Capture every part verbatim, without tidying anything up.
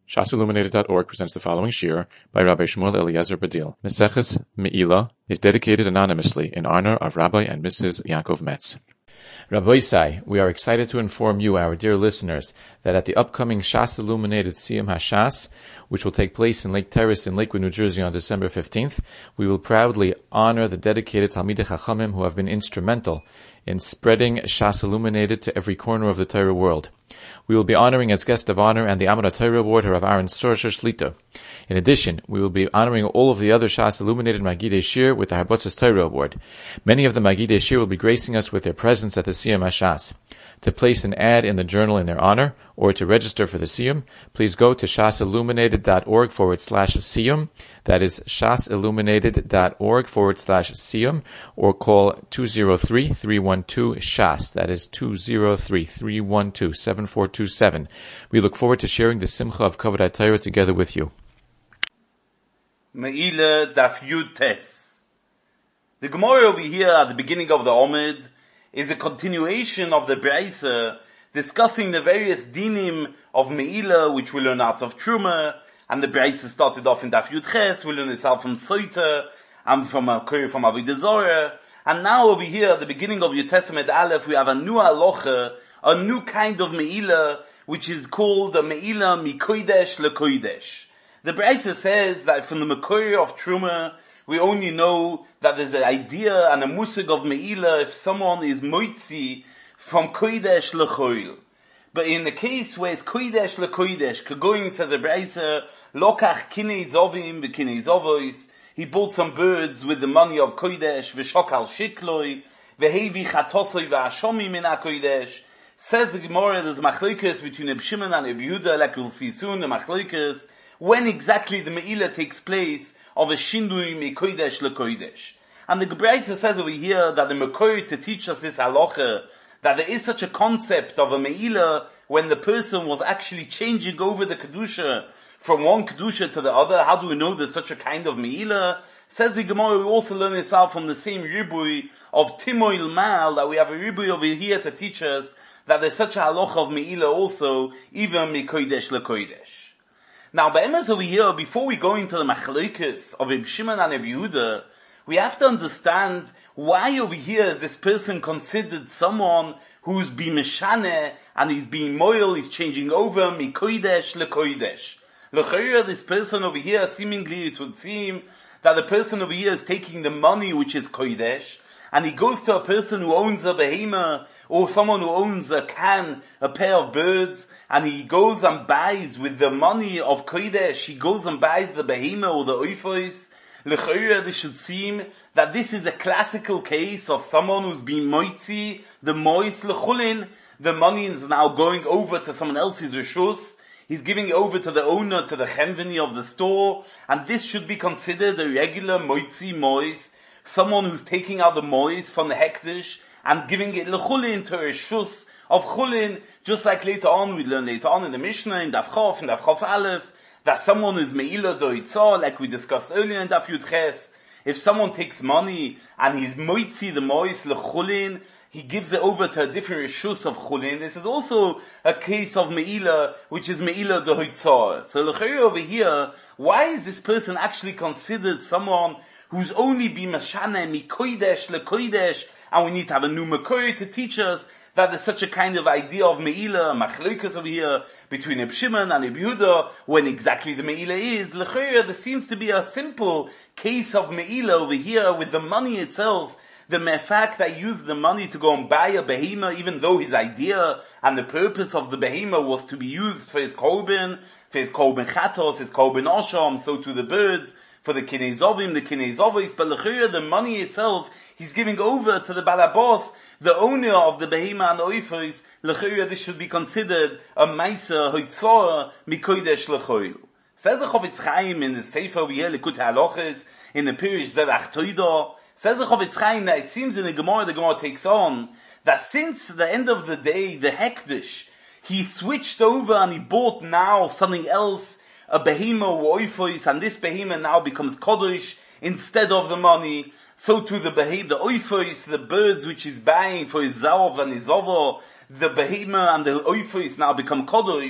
Shas Illuminated dot org presents the following shir by Rabbi Shmuel Eliezer Badil. Meseches Me'ilah is dedicated anonymously in honor of Rabbi and Missus Yaakov Metz. Rabbi Isai, we are excited to inform you, our dear listeners, that at the upcoming Shas Illuminated Siyum HaShas, which will take place in Lake Terrace in Lakewood, New Jersey on December fifteenth, we will proudly honor the dedicated Talmidei Chachamim who have been instrumental in spreading Shas Illuminated to every corner of the Torah world. We will be honoring as guest of honor and the Amud Torah Award Rav Aaron Sorsher Shlita. In addition, we will be honoring all of the other Shas Illuminated Magidei Shir with the Harbotzas Torah Award. Many of the Magidei Shir will be gracing us with their presence at the Siyum HaShas. To place an ad in the journal in their honor, or to register for the Siyum, please go to shasilluminated.org forward slash Siyum. That is shasilluminated.org forward slash Siyum, or call two oh three, three one two, SHAS. That is two oh three, three one two, seven four two seven. We look forward to sharing the Simcha of Kavod HaTorah together with you. Me'ilah Daf Yud Tes. The Gemara over here at the beginning of the Omid is a continuation of the Braisa discussing the various dinim of Me'ilah which we learn out of Truma, and the Braisa started off in Daf Yud Ches, we learn this out from Soita and from a Kuri from Avodah Zorah, and now over here at the beginning of Yud Tes Amud Aleph we have a new halacha, a new kind of Me'ilah which is called a Me'ilah Mikodesh LeKodesh. The Braisa says that from the Makori of Truma we only know that there's an idea and a musig of Me'ilah if someone is moitzi from Kodesh lechoil. But in the case where it's Kodesh lekodesh, Kagoyim says a Braisa, Lokach kinei zovim v'kinei zovois, he bought some birds with the money of Kodesh, v'shokal shikloi, v'hevi chatosoi v'ashomi min ha-Kodesh. Says the Gemara, there's machlokas between Reb Shimon and Reb Yehuda, like we'll see soon, the machlokas, when exactly the Me'ilah takes place of a shindui mikodesh lekodesh. And the Gebraisa says over here that the Makori to teach us this halacha, that there is such a concept of a Me'ilah when the person was actually changing over the Kedusha from one Kedusha to the other. How do we know there's such a kind of Me'ilah? Says the Gemara, we also learn this out from the same Ribui of Timoil Mal, that we have a Ribui over here to teach us that there's such a halacha of Me'ilah also, even mikodesh lekodesh. Now, Be'emes over here, before we go into the machlokes of Reb Shimon and Reb Yehuda, we have to understand why over here is this person considered someone who's been meshane and he's being moil, he's changing over mikodesh lekodesh. L'chayra, this person over here, seemingly it would seem that the person over here is taking the money which is kodesh, and he goes to a person who owns a behema, or someone who owns a can, a pair of birds, and he goes and buys with the money of Kodesh, he goes and buys the behema or the oifos. L'chayra, this should seem that this is a classical case of someone who's been moitzi, the mois l'chulin, the money is now going over to someone else's reshus, he's giving it over to the owner, to the chemveni of the store, and this should be considered a regular moitzi mois, someone who's taking out the mois from the hektish and giving it l'chulin to a shus of chulin, just like later on, we learn later on in the Mishnah, in Daf Chof, in Daf Chof Aleph, that someone is Me'ilah doitzah, like we discussed earlier in Daf Yud Ches. If someone takes money and he's moitzi the mois l'chulin, he gives it over to a different reshus of chulin. This is also a case of Me'ilah, which is Me'ilah doitzah. So l'chayr over here, why is this person actually considered someone who's only been mashane mikodesh lekodesh, and we need to have a new makori to teach us that there's such a kind of idea of Me'ilah, machlokas over here, between Reb Shimon and Reb Yehuda, when exactly the Me'ilah is. L'chayr, there seems to be a simple case of Me'ilah over here with the money itself. The mere fact that he used the money to go and buy a behema, even though his idea and the purpose of the behema was to be used for his korban, for his korban chatos, his korban osham, so to the birds, for the kinei zovim, the kinei zovis, but l'chayr, the money itself, he's giving over to the balabos, the owner of the behema and the oifos. L'chayr, this should be considered a ma'aser hoitzora mikodesh l'choil. Says the Chofetz Chaim in the Sefer over here, Likutei Halachos, in the Pirish Zerach Toida, says the Chofetz Chaim that it seems in the Gemara, the Gemara takes on, that since the end of the day, the Hekdesh, he switched over and he bought now something else, a behema or oifos, and this behema now becomes kodesh instead of the money. So to the behema, the oifos, the birds which he's buying for his zav and his zovo, the behema and the oifos now become kodesh.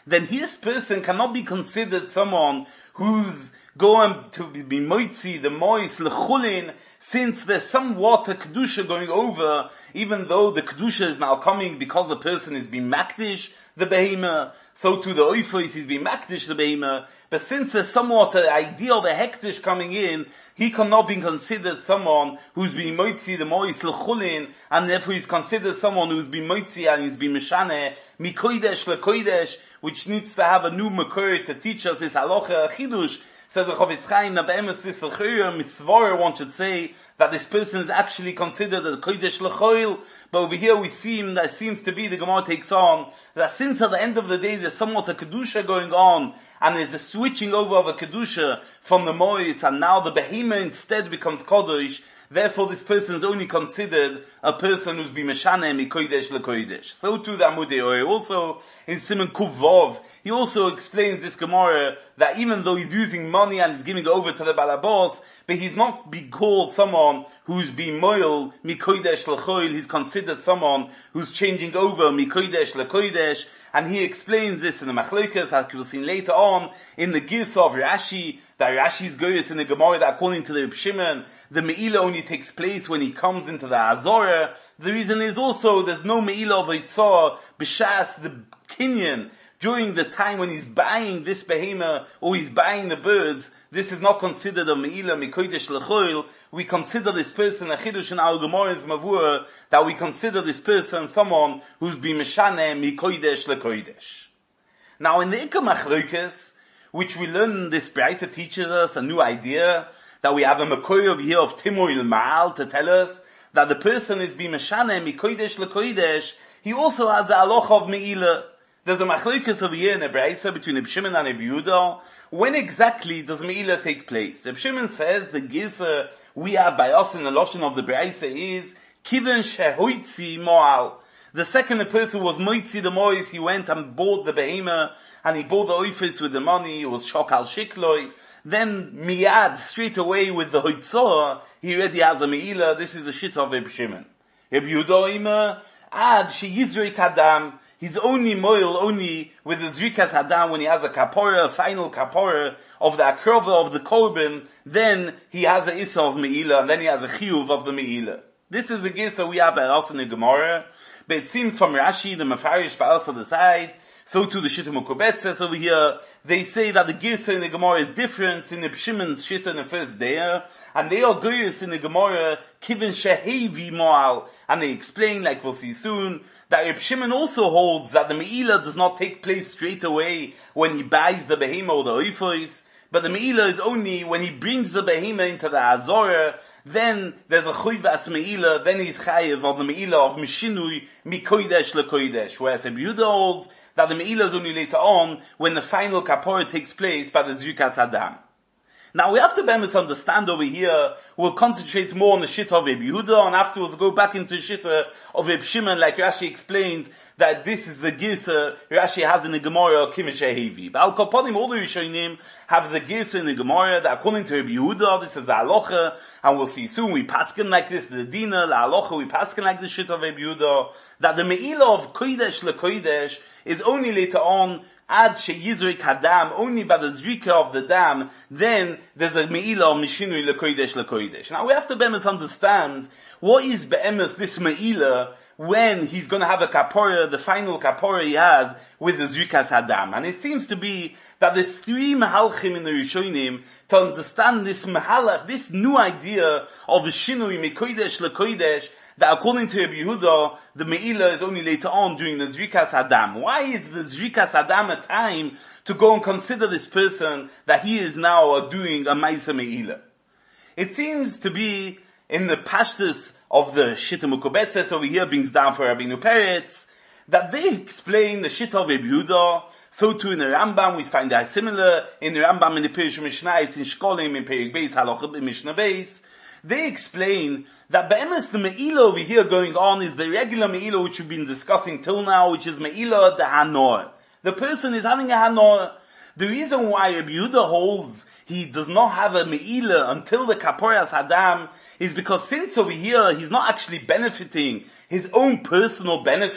then his person cannot be considered someone who's going to be moitzi, the mois, lechulin, since there's some water kedusha going over, even though the kedusha is now coming because the person is being makdish, the behemoth, so to the oifos he's being makdish, the behemoth, but since there's somewhat an idea of a hektish coming in, he cannot be considered someone who's been moitzi, the mois, lechulin, and therefore he's considered someone who's been moitzi and he's been meshane, mikoidesh lekoidesh, which needs to have a new makor to teach us this halacha chidush. Says the Chofetz Chaim, that be'emes this l'chayr mitzvah, one should say that this person is actually considered a kodesh l'choil. But over here we see that it seems to be, the Gemara takes on, that since at the end of the day there's somewhat a kedusha going on, and there's a switching over of a kedusha from the mois, and now the behemoth instead becomes kodesh, therefore this person is only considered a person who's been meshane mi kodesh l'kodesh. So too the Amudei Oyer. Also in Siman Kuf Vav, he also explains this Gemara that even though he's using money and he's giving it over to the balabos, but he's not be called someone who's been moil mikodesh lechoil. He's considered someone who's changing over mikodesh lekodesh, and he explains this in the Machlokes, as we'll see later on in the Girsa of Rashi. That Rashi's goyis in the Gemara that according to the Reb Shimon, the Me'ilah only takes place when he comes into the Azorah. The reason is also there's no Me'ilah of Eitzah b'shas the Kinyan. During the time when he's buying this behemoth, or he's buying the birds, this is not considered a me'ilah mikodesh lechoil. We consider this person, a chidush in our Gemara's mavur, that we consider this person someone who's been meshane mikodesh lekodesh. Now in the Ikar Machlokes, which we learn, this Braita teaches us a new idea, that we have a makor over here of Timoil Ma'al to tell us that the person is being meshane mikodesh lekodesh. He also has the halacha of me'ilah. There's a machlokes over here in the Braisa between Reb Shimon and Reb Yehuda. When exactly does Me'ilah take place? Reb Shimon says the Girsa we have by us in the Lashon of the Braisa is Kiven shehoitzi moal. The second the person was moitzi the mois, he went and bought the behemoth, and he bought the oifis with the money, it was shokal shikloi. Then miyad, straight away with the hoitzah, he already has a Me'ilah. This is a shit of Reb Shimon. Reb Yehuda ima, ad she yizrei kadam. He's only moil, only with the Zrikas Hadam, when he has a kapora, a final kapora of the akrova of the korban, then he has a issa of Me'ilah, and then he has a chiyuv of the Me'ilah. This is a gisa we have by us in the Gemara, but it seems from Rashi, the Mefarish by us on the side, so too the Shita Mukobetzes over here, they say that the gisa in the Gemara is different in the Shimon's Shita in the first day, and they are goyis in the Gemara, Kivin Shehevi Moal, and they explain, like we'll see soon, that Reb Shimon also holds that the Me'ilah does not take place straight away when he buys the behemoth or the oifos, but the Me'ilah is only when he brings the behemoth into the Azorah, then there's a Chuyv as Me'ilah, then he's Chayiv of the Me'ilah of Mishinui, Mikodesh lekodesh, whereas Reb Yehuda holds that the Me'ilah is only later on when the final Kapora takes place by the Zrikas Hadam. Now we have to bemis understand over here, we'll concentrate more on the Shitta of Reb Yehuda, and afterwards go back into the Shitta of Reb Shimon, like Rashi explains, that this is the Girsa Rashi has in the Gemara, Kimish Hevi. But Al Kaponim, all the Rishonim have the Girsa in the Gemara, that according to Reb Yehuda, this is the Halacha, and we'll see soon, we paskin like this, the Dina, the Halacha, we paskin like the Shitta of Reb Yehuda, that the Me'ilah of Kodesh leKodesh is only later on, Ad she yizrik hadam, only by the zrika of the dam, then there's a me'ilah of mishinui lekodesh lekodesh. Now we have to be'emes understand, what is be'emes this me'ilah, when he's going to have a kapora, the final kapora he has, with the zrikas hadam. And it seems to be that there's three mahalchim in the Rishonim, to understand this mahalach, this new idea of shinui mekodesh lekodesh, that according to Reb Yehuda, the Me'ilah is only later on during the Zrikas Hadam. Why is the Zrikas Hadam a time to go and consider this person that he is now doing a Maisa Me'ilah? It seems to be in the pashtus of the Shita Mukobetzes over here, brings down for Rabbeinu Peretz, that they explain the Shita of Reb Yehuda. So too in the Rambam, we find that similar. In the Rambam, in the Perish Mishnah, in Shkolim, in Perik Beis, Halacha in Mishnah Beis, they explain that be'emes the Me'ilah over here going on is the regular Me'ilah which we've been discussing till now, which is Me'ilah the Hanor. The person is having a Hanor. The reason why Reb Yehuda holds he does not have a Me'ilah until the Kaporas Hadam is because since over here he's not actually benefiting his own personal benefit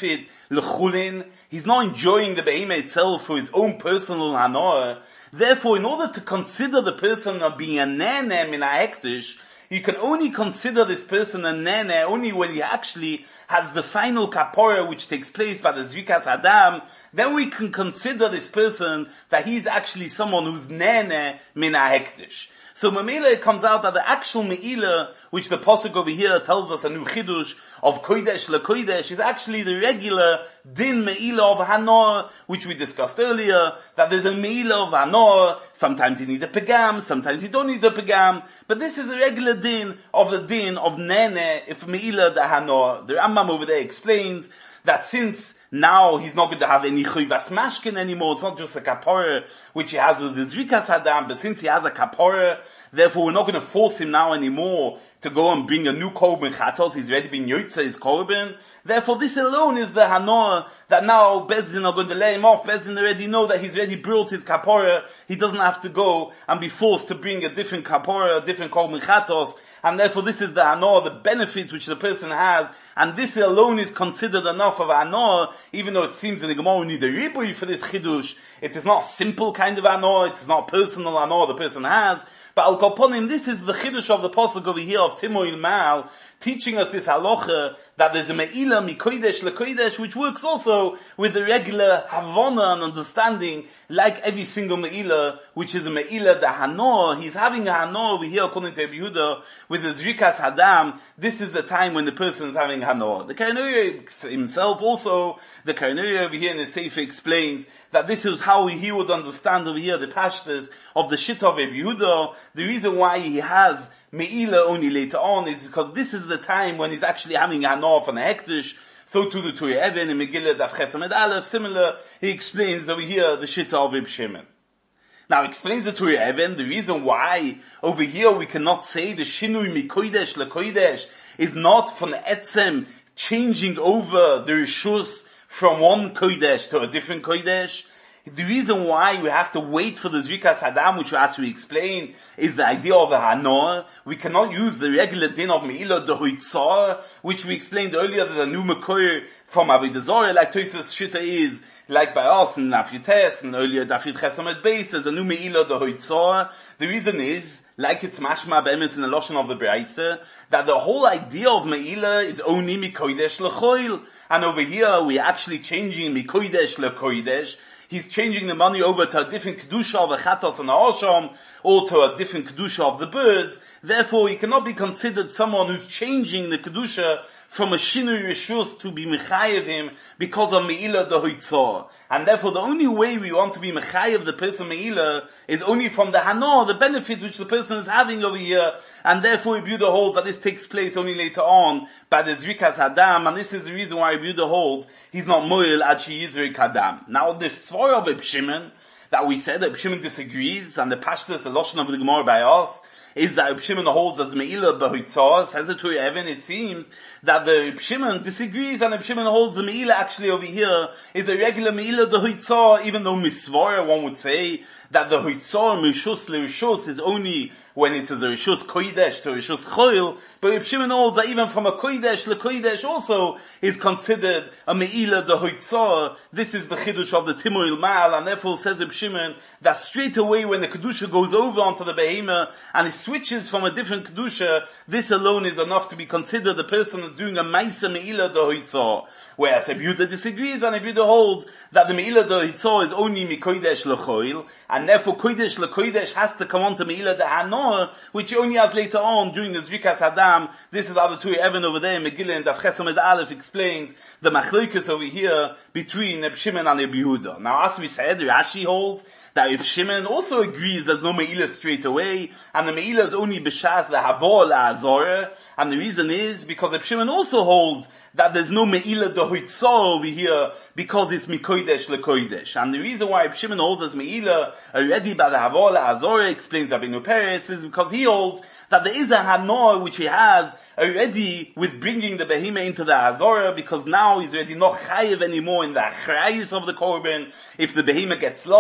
lechulin. He's not enjoying the behemoth itself for his own personal hanoah. Therefore, in order to consider the person of being a nene min ha'hektish, you can only consider this person a nene only when he actually has the final kapora which takes place by the Zrikas Adam. Then we can consider this person that he's actually someone who's nene min ha'hektish. So Mamela, it comes out that the actual Me'ilah, which the Pasuk over here tells us a new Chidush of Kodesh LeKodesh, is actually the regular Din Me'ilah of Hanor, which we discussed earlier, that there's a Me'ilah of Hanor, sometimes you need a Pegam, sometimes you don't need a Pegam, but this is a regular Din of the Din of Nene, if Me'ilah the Hanor. The Rambam over there explains that since now he's not going to have any Chuyvas Mashkin anymore, it's not just a Kapora which he has with the Zrikas Adam, but since he has a Kapora, therefore we're not going to force him now anymore to go and bring a new Korban Chatos, he's already been Yotze, his Korban. Therefore this alone is the Hanor that now Bezdin are going to let him off. Bezdin already know that he's already brought his Kapora, he doesn't have to go and be forced to bring a different Kapora, a different Korban Chatos, and therefore this is the Hanor, the benefit which the person has, and this alone is considered enough of Hanor, even though it seems in the Gemara we need a Ribui for this Chidush. It is not simple kind of Hanor, it is not personal Hanor the person has, but Al Koponim, this is the Chidush of the Pasuk over here of Timoil Mal, teaching us this halacha that there's a Me'ilah mikodesh lekodesh which works also with the regular Havana and understanding, like every single Me'ilah, which is a Me'ilah the Hanor. He's having a Hanor over here according to Rabbi Yehuda with the Zrikas Hadam. This is the time when the person is having Hanor. The Karanuri himself also, the Karanuri over here in the Sefer explains that this is how he would understand over here the pashtas of the Shita of Rabbi Yehuda. The reason why he has Me'ilah only later on is because this is the time when he's actually having Hanor from a hektish. So to the Turei Even in Megillah Daf Ches Amud Aleph, similar, he explains over here the Shita of Reb Shimon. Now he explains the Turei Even, the reason why over here we cannot say the Shinui Mikodesh LeKodesh is not from the Etzem changing over the Rishus from one Kodesh to a different Kodesh. The reason why we have to wait for the Zrikas Hadam, which as we explained, is the idea of the Hanor. We cannot use the regular din of Me'ilah Dehoitzar, which we explained earlier, there's a new Makor from Avodah Zarah, like Tosfos Shita is, like by us in Daf Yutes, and earlier Daf Yud Ches Amud Beis, there's a new Me'ilah Dehoitzar. The reason is, like it's mashma be'emes in the Lashon of the Braisa, that the whole idea of Me'ilah is only Mikodesh L'choil. And over here, we're actually changing Mikodesh L'kodesh. He's changing the money over to a different Kedusha of the Chatos and the Osham, or to a different Kedusha of the birds. Therefore, he cannot be considered someone who's changing the Kedusha from a Shinui Rishus to be Mechayev him because of Me'ilah Dehoitzar. And therefore, the only way we want to be Mechayev the person Me'ilah is only from the Hanor, the benefit which the person is having over here. And therefore, Rabbi Yehuda holds that this takes place only later on by the Zrikas Hadam. And this is the reason why Rabbi Yehuda holds he's not Moel Ad Sheyizrik Hadam. Now, the Svar of Reb Shimon that we said, that Reb Shimon disagrees, and the Pashtas, the Lashon of the Gemara by us, is that Reb Shimon holds as Me'ilah Behoitzar. Says it to Even, it seems that the Reb Shimon disagrees, and Reb Shimon holds the Me'ilah actually over here is a regular Me'ilah Dehoitzar, even though Misvara, one would say that the Hoitzar Mishus LeRishus is only when it is a Rishus Kodesh to Rishus Choil, but Reb Shimon holds that even from a Kodesh LeKodesh also is considered a Me'ilah Dehoitzar. This is the Chidush of the Timoil Mal, and therefore says Reb Shimon that straight away when the Kedusha goes over onto the Behemah and it switches from a different Kedusha, this alone is enough to be considered the person that's doing a Maisa Me'ilah Dehoitzar. Whereas Rabbi Yehuda disagrees, and Rabbi Yehuda holds that the Me'ilah Dehoitzar is only Mikodesh L'choil, and therefore Kodesh L'kodesh has to come on to Me'ilah Dehanor, which he only has later on during the Zrikas Hadam. This is how the Turei Even over there in Megillah and Daf Ches Amud Aleph explains the Machlokes over here between Reb Shimon and Rabbi Yehuda. Now, as we said, Rashi holds that Reb Shimon also agrees there's no Me'ilah straight away, and the Me'ilah is only B'shas the Havor LaAzorah, and the reason is because Reb Shimon also holds that there's no Me'ilah Dehoitzar over here because it's Mikodesh LeKodesh. And the reason why Reb Shimon holds as Me'ilah already by the Havor LaAzorah, explains Rabbeinu Peretz, is because he holds that there is a Hanor which he has already with bringing the Behemah into the Azorah, because now he's already not Chayev anymore in the Achrayis of the Korban. If the Behemah gets lost,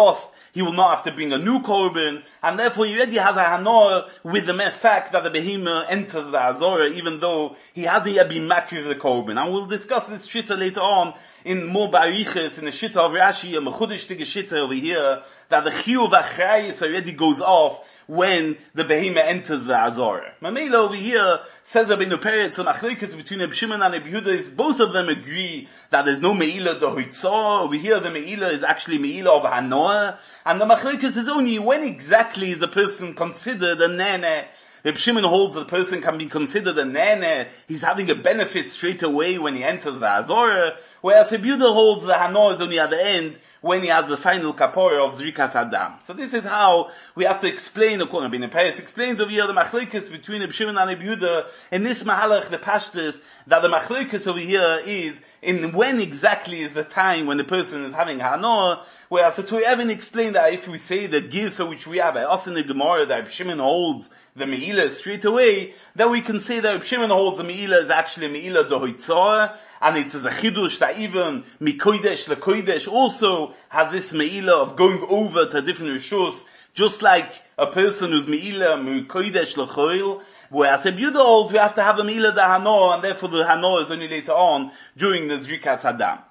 he will not have to bring a new korban, and therefore he already has a hanor with the mere fact that the behemoth enters the Azorah, even though he hasn't yet been makriv the korban. And we'll discuss this shitta later on in more bariches, in the shitta of Rashi, a mechudishtige shitta over here, that the chiyuv achrayis already goes off when the behemoth enters the Azorah. Mamela over here says Rabbeinu Peretz, the machlokes between Reb Shimon and Reb Yehuda is both of them agree that there's no meila dehoitzah. Over here the meila is actually meila of hanoah, and the machlokes is only when exactly is a person considered a nene. Reb Shimon holds that the person can be considered a nene, he's having a benefit straight away when he enters the Azorah, whereas Reb Yehuda holds the hanoah is only at the end, when he has the final kapora of Zrikas Adam. So this is how we have to explain, according to Rabbeinu Peretz explains over here the machlokes between Reb Shimon and Reb Yehuda, in this mahalach, the pashtus, that the machlokes over here is in when exactly is the time when the person is having hanoah, whereas the Torah even explained that if we say the girsa which we have by us in the Gemara, that Reb Shimon holds the meila straight away, then we can say that Reb Shimon holds the meila is actually meila dohoitzah, and it's a chidush that even mikodesh lekodesh also has this meila of going over to a different rishus, just like a person who's meila mikodesh lechoil. Whereas Reb Yehuda holds we have to have a meila da hanoah, and therefore the hanoah is only later on during the Zrikas Hadam.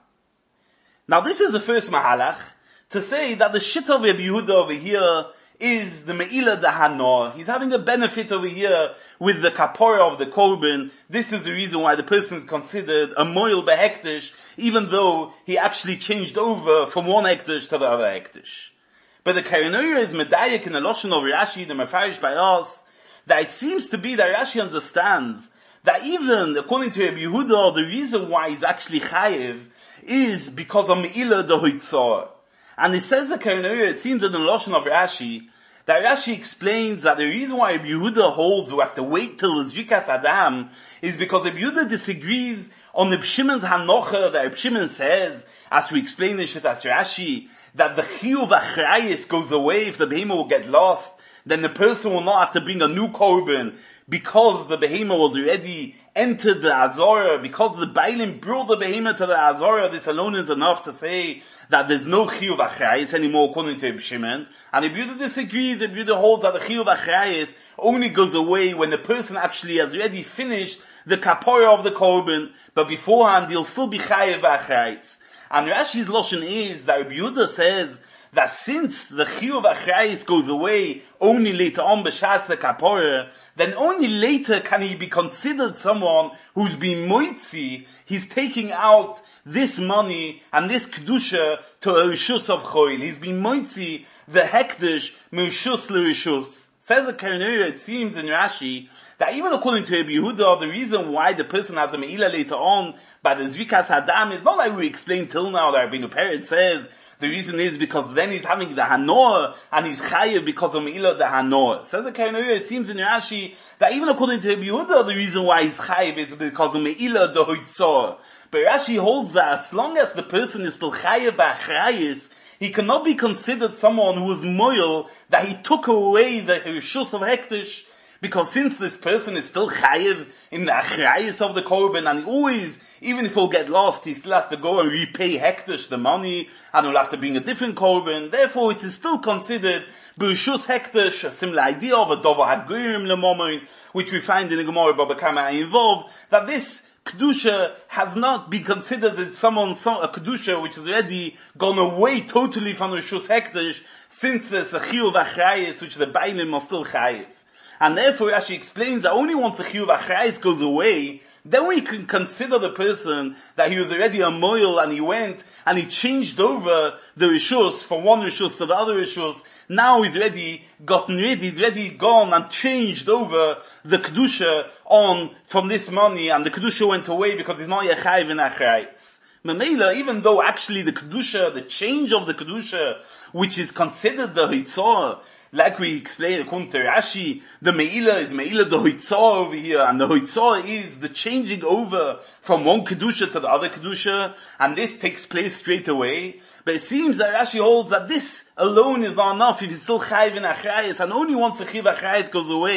Now this is the first mahalach to say that the shit of Reb Yehuda over here is the meila da hanoah. He's having a benefit over here with the kapora of the korban. This is the reason why the person is considered a moil behektish, even though he actually changed over from one hektish to the other hektish. But the Karanoira is medayek in the Lashon of Rashi, the mefarish by us, that it seems to be that Rashi understands that even according to Reb Yehuda, the reason why he's actually chayiv is because of meila dehoitzah. And it says the Karanoira, it seems in the Lashon of Rashi, that Rashi explains that the reason why Reb Yehuda holds we have to wait till the Zrikas Adam is because Reb Yehuda disagrees on Reb Shimon's hanocha, that Reb Shimon says, as we explain this as Rashi, that the chiyuv achrayis goes away if the behemoth will get lost, then the person will not have to bring a new korban because the behemoth was already entered the Azorah, because the Bailim brought the behemoth to the Azorah. This alone is enough to say that there's no chiyuv achrayis anymore according to Reb Shimon. And Reb Yehuda disagrees. Reb Yehuda holds that the chiyuv achrayis only goes away when the person actually has already finished the kapora of the korban, but beforehand he'll still be chayiv achrayis. And Rashi's lashon is that Reb Yehuda says that since the chiyuv achrayis goes away only later on b'shas the kapora, then only later can he be considered someone who's been moitzi. He's taking out this money and this kedusha to a rishus of choil. He's been moitzi the hekdesh mishus l'rishus. Says the Karanoira, it seems in Rashi, that even according to Reb Yehuda, the reason why the person has a meila later on by the Zrikas Hadam is not like we explained till now that Rabbeinu Peretz says the reason is because then he's having the hanoah and he's chayiv because of meila the hanoah. Says the Karanoira, it seems in Rashi that even according to Reb Yehuda, the reason why he's chayiv is because of meila the hoitzah. But Rashi holds that as long as the person is still chayiv b'achrayis, he cannot be considered someone who was moil, that he took away the rishus of hektish, because since this person is still chayiv in the achrayis of the korban, and he always, even if he'll get lost, he still has to go and repay hektish the money, and he'll have to bring a different korban. Therefore, it is still considered b'rishus hektish, a similar idea of a dover hagurim lemomoin, which we find in the Gemara Baba Kama involved, that this kedusha has not been considered as someone, some, a kedusha which has already gone away totally from rishus hektish, since there's a chiyuv achrayis which the bailim are still chayiv. And therefore Rashi explains that only once the chiyuv achrayis goes away, then we can consider the person that he was already a moil and he went and he changed over the rishus from one rishus to the other rishus. Now he's already gotten rid, he's already gone and changed over the kedusha on from this money, and the kedusha went away because he's not yet chayiv in achrayis. Memela, even though actually the kedusha, the change of the kedusha, which is considered the hitzah, like we explained according to Rashi, the meila is meila the hoitzah over here, and the hoitzah is the changing over from one kedusha to the other kedusha, and this takes place straight away. But it seems that Rashi holds that this alone is not enough if he's still chayiv in achrayis, and only once the chiyuv achrayis goes away,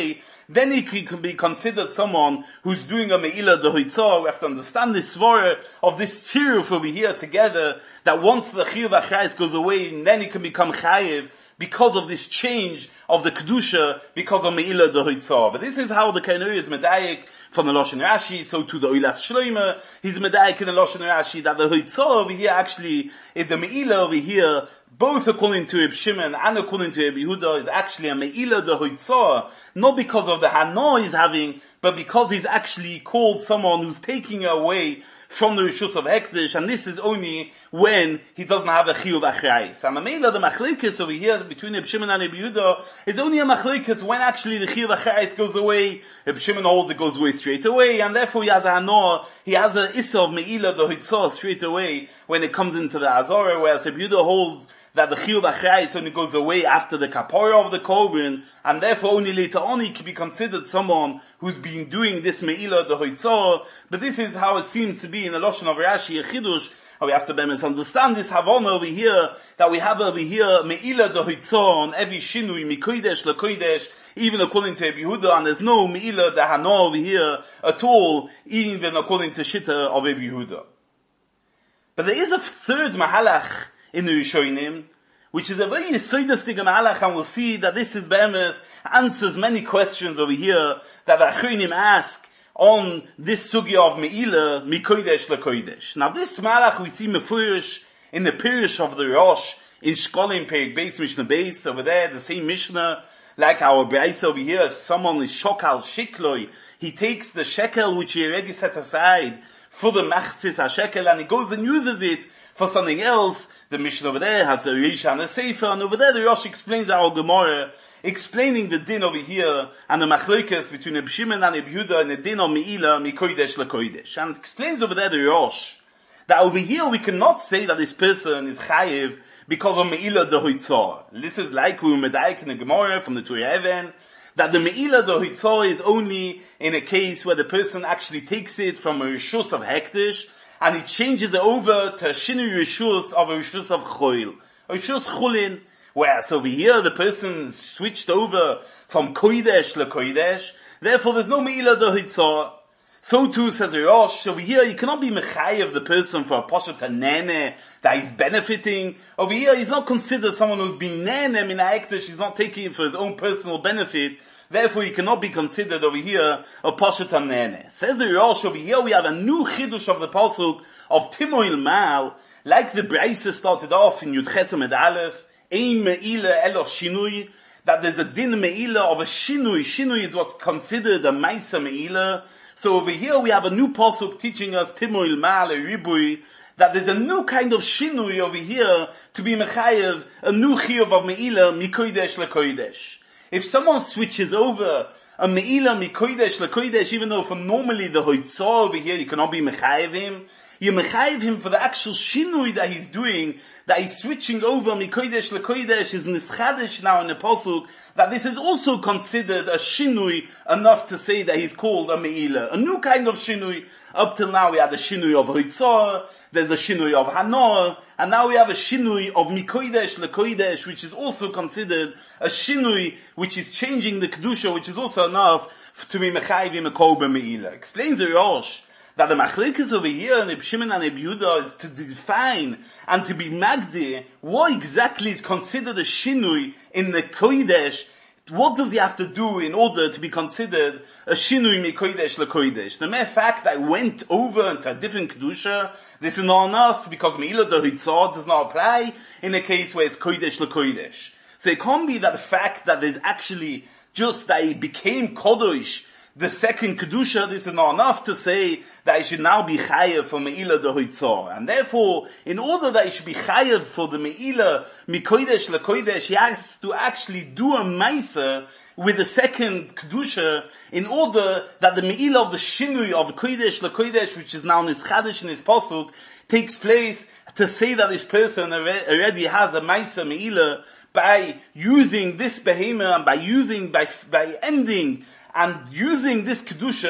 then he can be considered someone who's doing a Me'ilah D'Hoitzah. We have to understand this svara of this tziruf over here together, that once the Chiyuv HaChayis goes away, and then he can become Chayiv, because of this change of the Kedusha, because of Me'ilah D'Hoitzah. But this is how the Kainuri is Medayik from the Lashon Rashi, so to the Oilas Shloime, he's Medayik in the Lashon Rashi, that the Hoitzah over here actually is the Me'ilah over here, both according to Reb Shimon and according to Reb Yehuda, is actually a Me'ilah D'Hoitzah, not because of the Hana he's having, but because he's actually called someone who's taking away from the Rishus of Hekdesh, and this is only when he doesn't have a Chiyuv Achrayis. And the Meila, the Machlekes over here between Reb Shimon and Reb Yehuda is only a Machlekes when actually the Chiyuv Achrayis goes away. Reb Shimon holds it goes away straight away, and therefore he has a Hanoah, he has a Issa of Meila, the Hoitzah, straight away when it comes into the Azorah, whereas Reb Yehuda holds that the Chiyuv Achrayis only goes away after the Kapora of the Korban, and therefore only later on he can be considered someone who's been doing this Me'ilah the Hoitzah. But this is how it seems to be in the Lashon of Rashi, a Chidush, and we have to understand this Havana over here, that we have over here Me'ilah the Hoitzah on every Shinui, Mikodesh LeKodesh, even according to Reb Yehuda, and there's no Me'ilah the Hana over here at all, even according to Shitta of Reb Yehuda. But there is a third Mahalach in the Rishonim, which is a very yesodistic mahalach, and we'll see that this is be'emes, answers many questions over here that the Achronim ask on this sugya of Me'ilah, Mikodesh LeKodesh. Now this mahalach we see mefurish in the Pirush of the Rosh, in Shkolim Perek Beis Mishnah Beis, over there, the same Mishnah, like our Braisa over here, if someone is shokal shikloi, he takes the shekel which he already set aside for the machzis ha-shekel, and he goes and uses it for something else. The Mishnah over there has the Rish and the Sefer, and over there the Rosh explains our Gemara, explaining the din over here, and the machlokes between Reb Shimon and Reb Yehuda, and the din of Me'ilah, Mikodesh LeKodesh. And it explains over there the Rosh, that over here we cannot say that this person is Chayiv because of Me'ilah D'Hoitzah. This is like we were Medayik in the Gemara from the Torah Even, that the Me'ilah D'Hoitzah is only in a case where the person actually takes it from a Rishus of Hekdesh, and he changes it over to a Shinu Rishus of a Rishus of Choil. A Rishus Chulin. Whereas over here the person switched over from Kodesh le Kodesh. Therefore there's no Me'ilah D'Hoitzah. So too says Rosh, over here you cannot be Mechai of the person for a Poshet HaNene that he's benefiting. Over here he's not considered someone who's been Nene Min HaEkdesh, he's not taking it for his own personal benefit. Therefore, he cannot be considered over here a Poshet HaNene. Says the Rosh, over here we have a new chidush of the pasuk of Timoil Mal, like the Braisa started off in Yud Chet Med Aleph, Ein Me'ilah Elo Shinui, that there's a din Me'ilah of a Shinui. Shinui is what's considered a Maisa Me'ilah. So over here we have a new pasuk teaching us Timoil Mal, a Ribui, that there's a new kind of Shinui over here to be Mechayev, a new Chiyuv of Me'ilah, Mikodesh LeKodesh. If someone switches over a Me'ilah Mikodesh LeKodesh, even though for normally the Hoitzah over here you cannot be Mechayev him, you Mechayev him for the actual Shinui that he's doing, that he's switching over Mikodesh LeKodesh is Nischadish now in the Pasuk, that this is also considered a Shinui enough to say that he's called a Me'ilah. A new kind of Shinui. Up till now we had a Shinui of Hoitzah, there's a Shinui of Hanoah, and now we have a Shinui of Mikodesh LeKodesh, which is also considered a Shinui, which is changing the Kedusha, which is also enough to be Mechayvim a Korban Me'ilah. Explains the Rosh that the Machlekes over here in Reb Shimon and Reb Yehuda is to define and to be Magdi what exactly is considered a Shinui in the Kodesh. What does he have to do in order to be considered a Shinui Mikodesh LeKodesh? The mere fact that I went over into a different Kedusha, this is not enough because Me'ilah D'Hoitzah does not apply in a case where it's Kodesh LeKodesh. So it can't be that the fact that there's actually just that he became Kodesh, the second Kedusha, this is not enough to say that I should now be Chayev for Me'ilah D'Hoitzah. And therefore, in order that he should be Chayev for the Me'ilah Mikodesh LeKodesh, he has to actually do a Maisa with the second Kedusha in order that the Me'ilah of the Shinui of Kodesh LeKodesh, which is now Nischadish in his Pasuk, takes place to say that this person already has a Maisa Me'ilah by using this Behemah and by using, by, by ending and using this Kedusha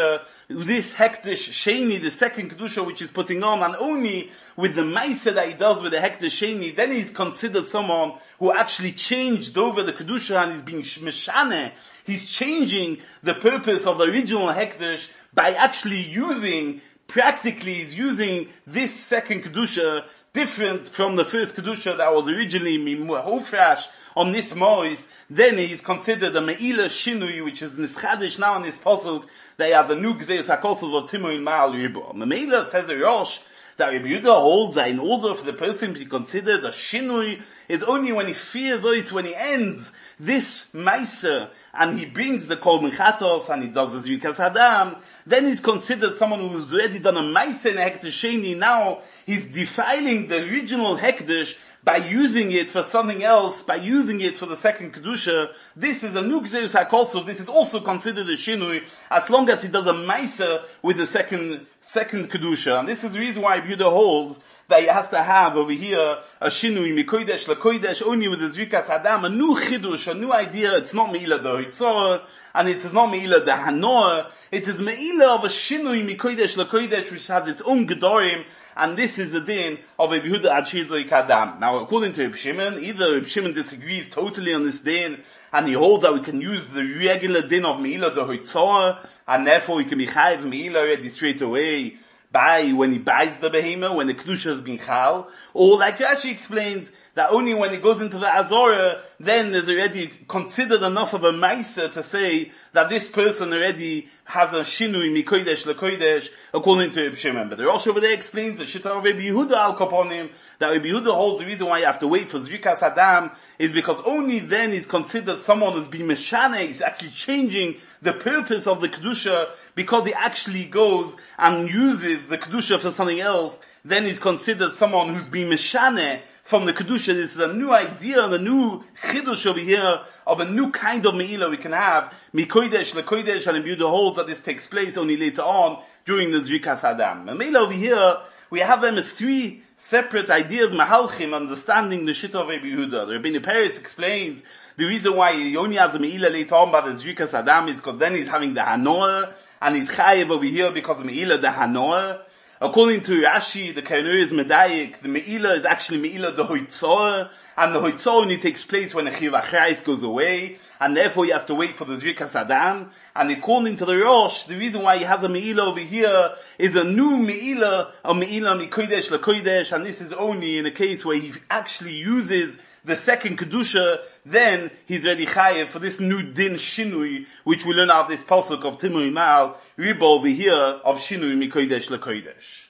this Hekdesh Sheni, the second Kedusha which is putting on, and only with the Maisa that he does with the Hekdesh Sheni, then he's considered someone who actually changed over the Kedusha and is being Meshane. He's changing the purpose of the original Hekdesh by actually using, practically he's using this second Kedusha different from the first Kedusha that was originally Hofrash on this Mois. Then he's considered a Me'ila Shinui, which is Nischadish now in this Pasuk, that he has a new Gzeus HaKosov of Timo in Ma'al Ribo. Me'ila says a Rosh, that Rabbi Yehuda holds that in order for the person to be considered a Shinui, is only when he fears Ois, when he ends this Meiser, and he brings the Kol Mechatos, and he does the Zrikas Hadam, then he's considered someone who's already done a Meiser in a Hekdesh Sheni. Now he's defiling the original Hekdesh by using it for something else, by using it for the second Kedusha. This is a new Gzeus HaKosov. This is also considered a Shinui, as long as he does a Meiser with the second second Kedusha. And this is the reason why Yehuda holds that he has to have over here a Shinui, Mikodesh LaKodesh, only with the Zrikas Hadam, a new Chidush, a new idea. It's not Me'ila Dohitzor, and it is not Me'ila the Hanoah. It is Me'ila of a Shinui, Mikodesh LaKodesh, which has its own Gedorim, and this is the din of Rabbi Yehuda Achir Zoik Hadam. Now, according to Reb Shimon, either Reb Shimon disagrees totally on this din, and he holds that we can use the regular din of Me'ila Dohitzor, and therefore we can be chayiv Me'ila already straight away, by when he buys the behemoth, when the Kedusha has been chal, or like Rashi explains, that only when it goes into the Azorah, then there's already considered enough of a Meiser to say that this person already has a Shinui Mikodesh LaKodesh, according to Reb Shimon. But the Rosh over there explains the Shita of Rabbi Yehuda al Kaponim, that Rabbi Yehuda holds the reason why you have to wait for Zrikas Hadam is because only then is considered someone who's been Meshane, he's actually changing the purpose of the Kedusha, because he actually goes and uses the Kedusha for something else. Then he's considered someone who's been Meshane from the Kedusha. This is a new idea and a new Chidush over here of a new kind of Me'ila we can have. Mikodesh LaKodesh, and Yehuda holds that this takes place only later on during the Zrikas Hadam. And Me'ila over here, we have them as three separate ideas, Mahalchim, understanding the Shita of Rabbi Yehuda. The Rabbeinu Peretz explains the reason why he only has a Me'ila later on by the Zrikas Hadam is because then he's having the Hanoah, and he's chayiv over here because of Me'ila the Hanoah. According to Rashi, the Kainur is Medayik, the Me'ila is actually Me'ila the Hoitzor, and the Hoitzor only takes place when the Chiv Achrais goes away, and therefore he has to wait for the Zrikas Hadam. And according to the Rosh, the reason why he has a Me'ila over here is a new Me'ila, a Me'ila Mikodesh LaKodesh, and this is only in a case where he actually uses the second Kedusha, then he's ready chayev for this new din Shinui, which we learn out of this pasuk of Timur Mal, Ribo over here, of Shinui Mikodesh LaKodesh.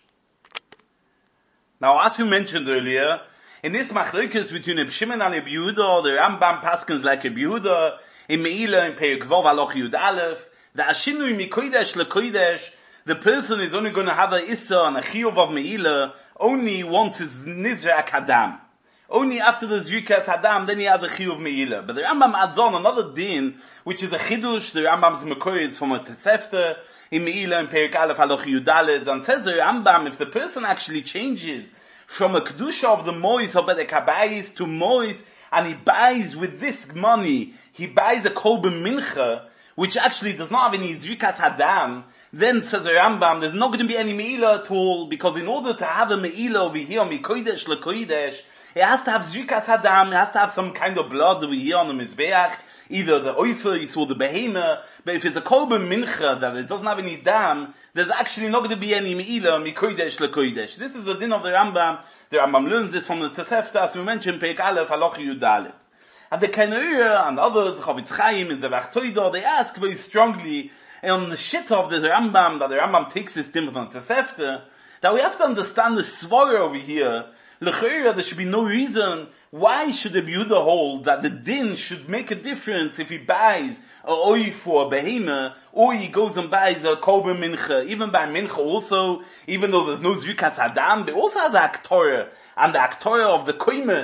Now, as we mentioned earlier, in this machlokes between Reb Shimon and Reb Yehuda, the Rambam paskins like Reb Yehuda, in Me'ila, in Perek Vav Haloch Yud Aleph, the Shinui Mikodesh LaKodesh, the person is only going to have a Issa and a Chiyuv of Me'ila only once it's Nizrak Hadam. Only after the Zrikas Hadam, then he has a Chiyuv Me'ila. But the Rambam adds on another din, which is a Chidush. The Rambam's Mekor is from a Tetzefta, in Me'ila, in Perek Aleph Haloch Yud Daled, and says the Rambam, if the person actually changes from a Kedusha of the Mois of Bedek HaBayis to Mois, and he buys with this money, he buys a Korban Mincha, which actually does not have any Zrikas Hadam, then says the Rambam, there's not going to be any Me'ila at all, because in order to have a Me'ila over here, Mikodesh LaKodesh, it has to have Zrikas Hadam, it has to have some kind of blood over here on the Mizbeach, either the Oifer, you saw the Behemoth, but if it's a Korban Mincha, that it doesn't have any Dam, there's actually not going to be any Me'ila, Mikodesh LaKodesh. This is the din of the Rambam. The Rambam learns this from the Tosefta, as we mentioned, Perek Aleph, Haloch Yud Dalet. And the Kainura and others, Chavitz Chaim, and Zevach Toidor, they ask very strongly, on the shit of the Rambam, that the Rambam takes this din from the Tosefta, that we have to understand the Svara over here. L'chayra, there should be no reason why should the Yehuda hold that the din should make a difference if he buys a oif for a behemoth, or he goes and buys a korban mincha. Even by mincha also, even though there's no zrikas hadam, there also has a aktorah, and the aktorah of the koimetz,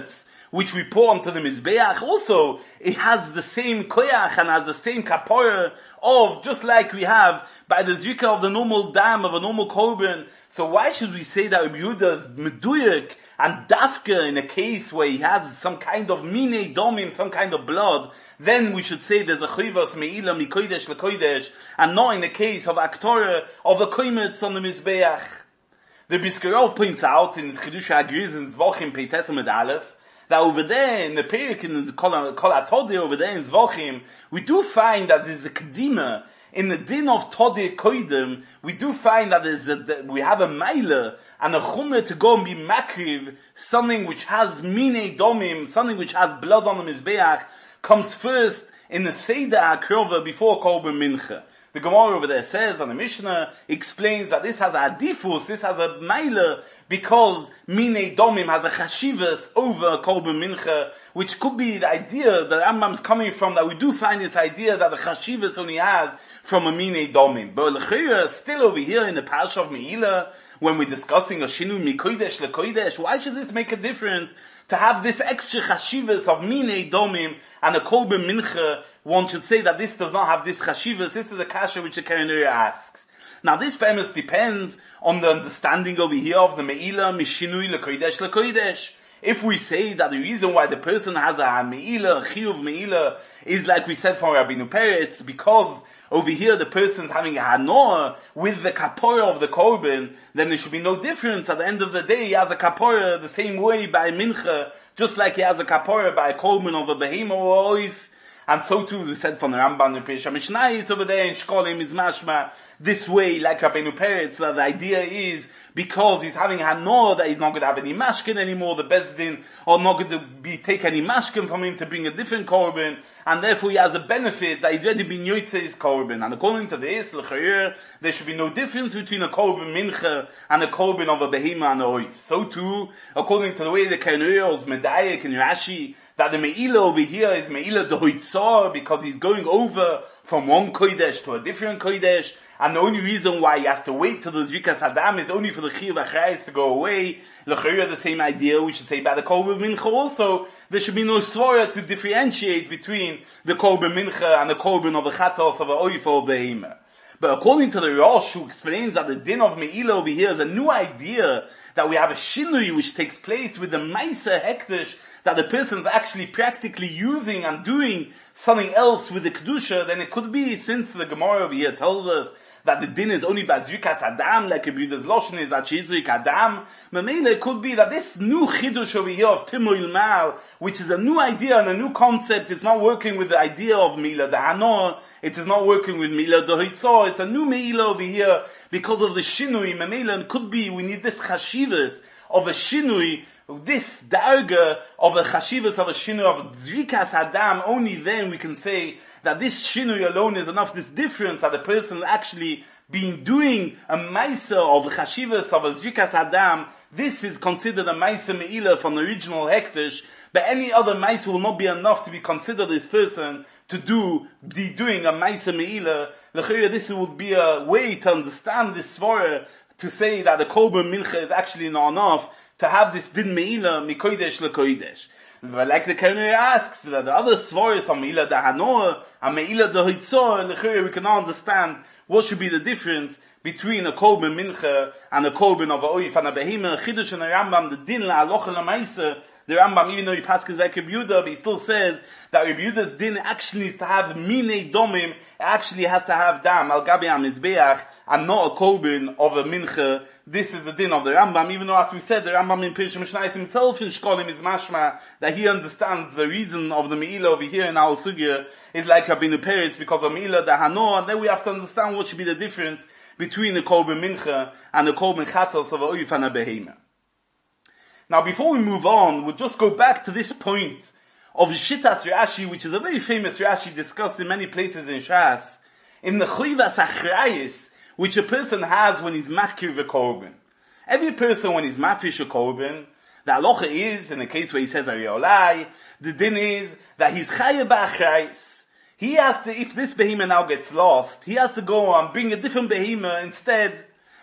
which we pour onto the Mizbeach, also, it has the same koyach and has the same kapora of, just like we have by the zrika of the normal dam, of a normal korban. So why should we say that Rabbi Yehuda is meduyek and dafka in a case where he has some kind of minei domim, some kind of blood? Then we should say there's a chayvas me'ila mikodesh lekodesh, and not in the case of aktora, of a koimetz on the Mizbeach. The Biskarov points out in his Chidush HaGriz in Zvochim Peitesam Ed Aleph, that over there in the Perik in the Kol HaTodeh over there in Zvochim, we do find that there's a Kedima in the din of Todeh Koidem. We do find that there's a, that we have a Meile and a Chumer to go and be Makriv, something which has Minei Domim, something which has blood on the Mizbeach, comes first in the Seder HaKrova before Korban Mincha. The Gemara over there says, and the Mishnah explains that this has a adifus, this has a meile, because Minei Domim has a chashivas over Korban Mincha, which could be the idea that Rambam's coming from, that we do find this idea that the chashivas only has from a Minei Domim. But l'chira, still over here in the Parsha of Meila, when we're discussing a Shinu Mikodesh lekodesh, why should this make a difference to have this extra chashivas of Minei Domim and a Korban Mincha? One should say that this does not have this chashivas. This is a kasha which the Keren Orah asks. Now this premise depends on the understanding over here of the Meila Mishinui lekodesh lekodesh. If we say that the reason why the person has a Meila, a Chiyuv Meila, is like we said from Rabbeinu Peretz, because over here the person's having a Hanoah with the kapora of the Korban, then there should be no difference. At the end of the day, he has a kapora the same way by Mincha, just like he has a kapora by a Korban of a Behema or Oif. And so too, we said from the Rambam in Pesha Mishnah, it's over there in Shkolim, is mashma, this way, like Rabbeinu Peretz, that the idea is, because he's having Hanoah, that he's not going to have any mashkin anymore, the Bezdin are not going to be, take any mashkin from him to bring a different korban, and therefore he has a benefit that he's already been yoytze his korban. And according to this, l'chayir, there should be no difference between a korban mincha and a korban of a behema and a oif. So too, according to the way the Keren Orah of Medayek and Rashi, that the Meila over here is Meila Dohitzor, because he's going over from one Kodesh to a different Kodesh, and the only reason why he has to wait till the Zvikas Hadam is only for the Chiyuv HaChrayis to go away. L'chayir, the same idea we should say by the Korban Mincha also. There should be no svara to differentiate between the Korban Mincha and the Korban of the Chatos of the Oif or Behema. But according to the Rosh, who explains that the din of Meila over here is a new idea, that we have a shinui which takes place with the Maisa Hektish, that the person's actually practically using and doing something else with the Kedusha, then it could be, since the Gemara over here tells us that the din is only by Zrikas Adam, like Rabbi Yehuda's Loshen is that Shizrik Adam, Mamela, it could be that this new Chidush over here of Timur Mal, which is a new idea and a new concept, it's not working with the idea of Meila the Hanor, it is not working with Meila the Hitzor, it's a new Meila over here, because of the Shinui, Mamela, it could be, we need this Chashivas of a Shinui, this darga of a chashivas of a shinui of zrikas adam, only then we can say that this shinui alone is enough, this difference that the person actually been doing a maisa of chashivas of a zrikas adam, this is considered a maisa meila from the original hektish, but any other maisa will not be enough to be considered this person to do, be doing a maisa meila. This would be a way to understand this svara, to say that the korban mincha is actually not enough to have this din meila mikodesh lekodesh. But like the Keren Orah asks, that the other svaris on meila da hanor and meila da hitzor, we cannot understand what should be the difference between a korban mincha and a korban of a oif and a behema. Chidush and a Rambam, the din la aloch la maisa, the Rambam, even though he passes like Rabbi Yehuda, but he still says that Rabbi Yehuda's din actually needs to have minei domim, it actually has to have dam, al gabi ha-mizbeach, and not a korban of a mincha. This is the din of the Rambam, even though, as we said, the Rambam in Pesha Mishnah himself in Shkolim is mashma, that he understands the reason of the Meila over here in our sugya is like Rabbeinu Peretz, because of Meila the Hanor, and then we have to understand what should be the difference between the korban mincha and the korban chatos of a oif and a behema. Now, before we move on, we'll just go back to this point of Shittas Rashi, which is a very famous Rashi discussed in many places in Shas, in the Chayvas Achrayis, which a person has when he's makir a korban. Every person, when he's mafish a korban, the halacha is, in the case where he says Ariolai, the din is that he's chayav ba'achrayis. He has to, if this behema now gets lost, he has to go and bring a different behema instead.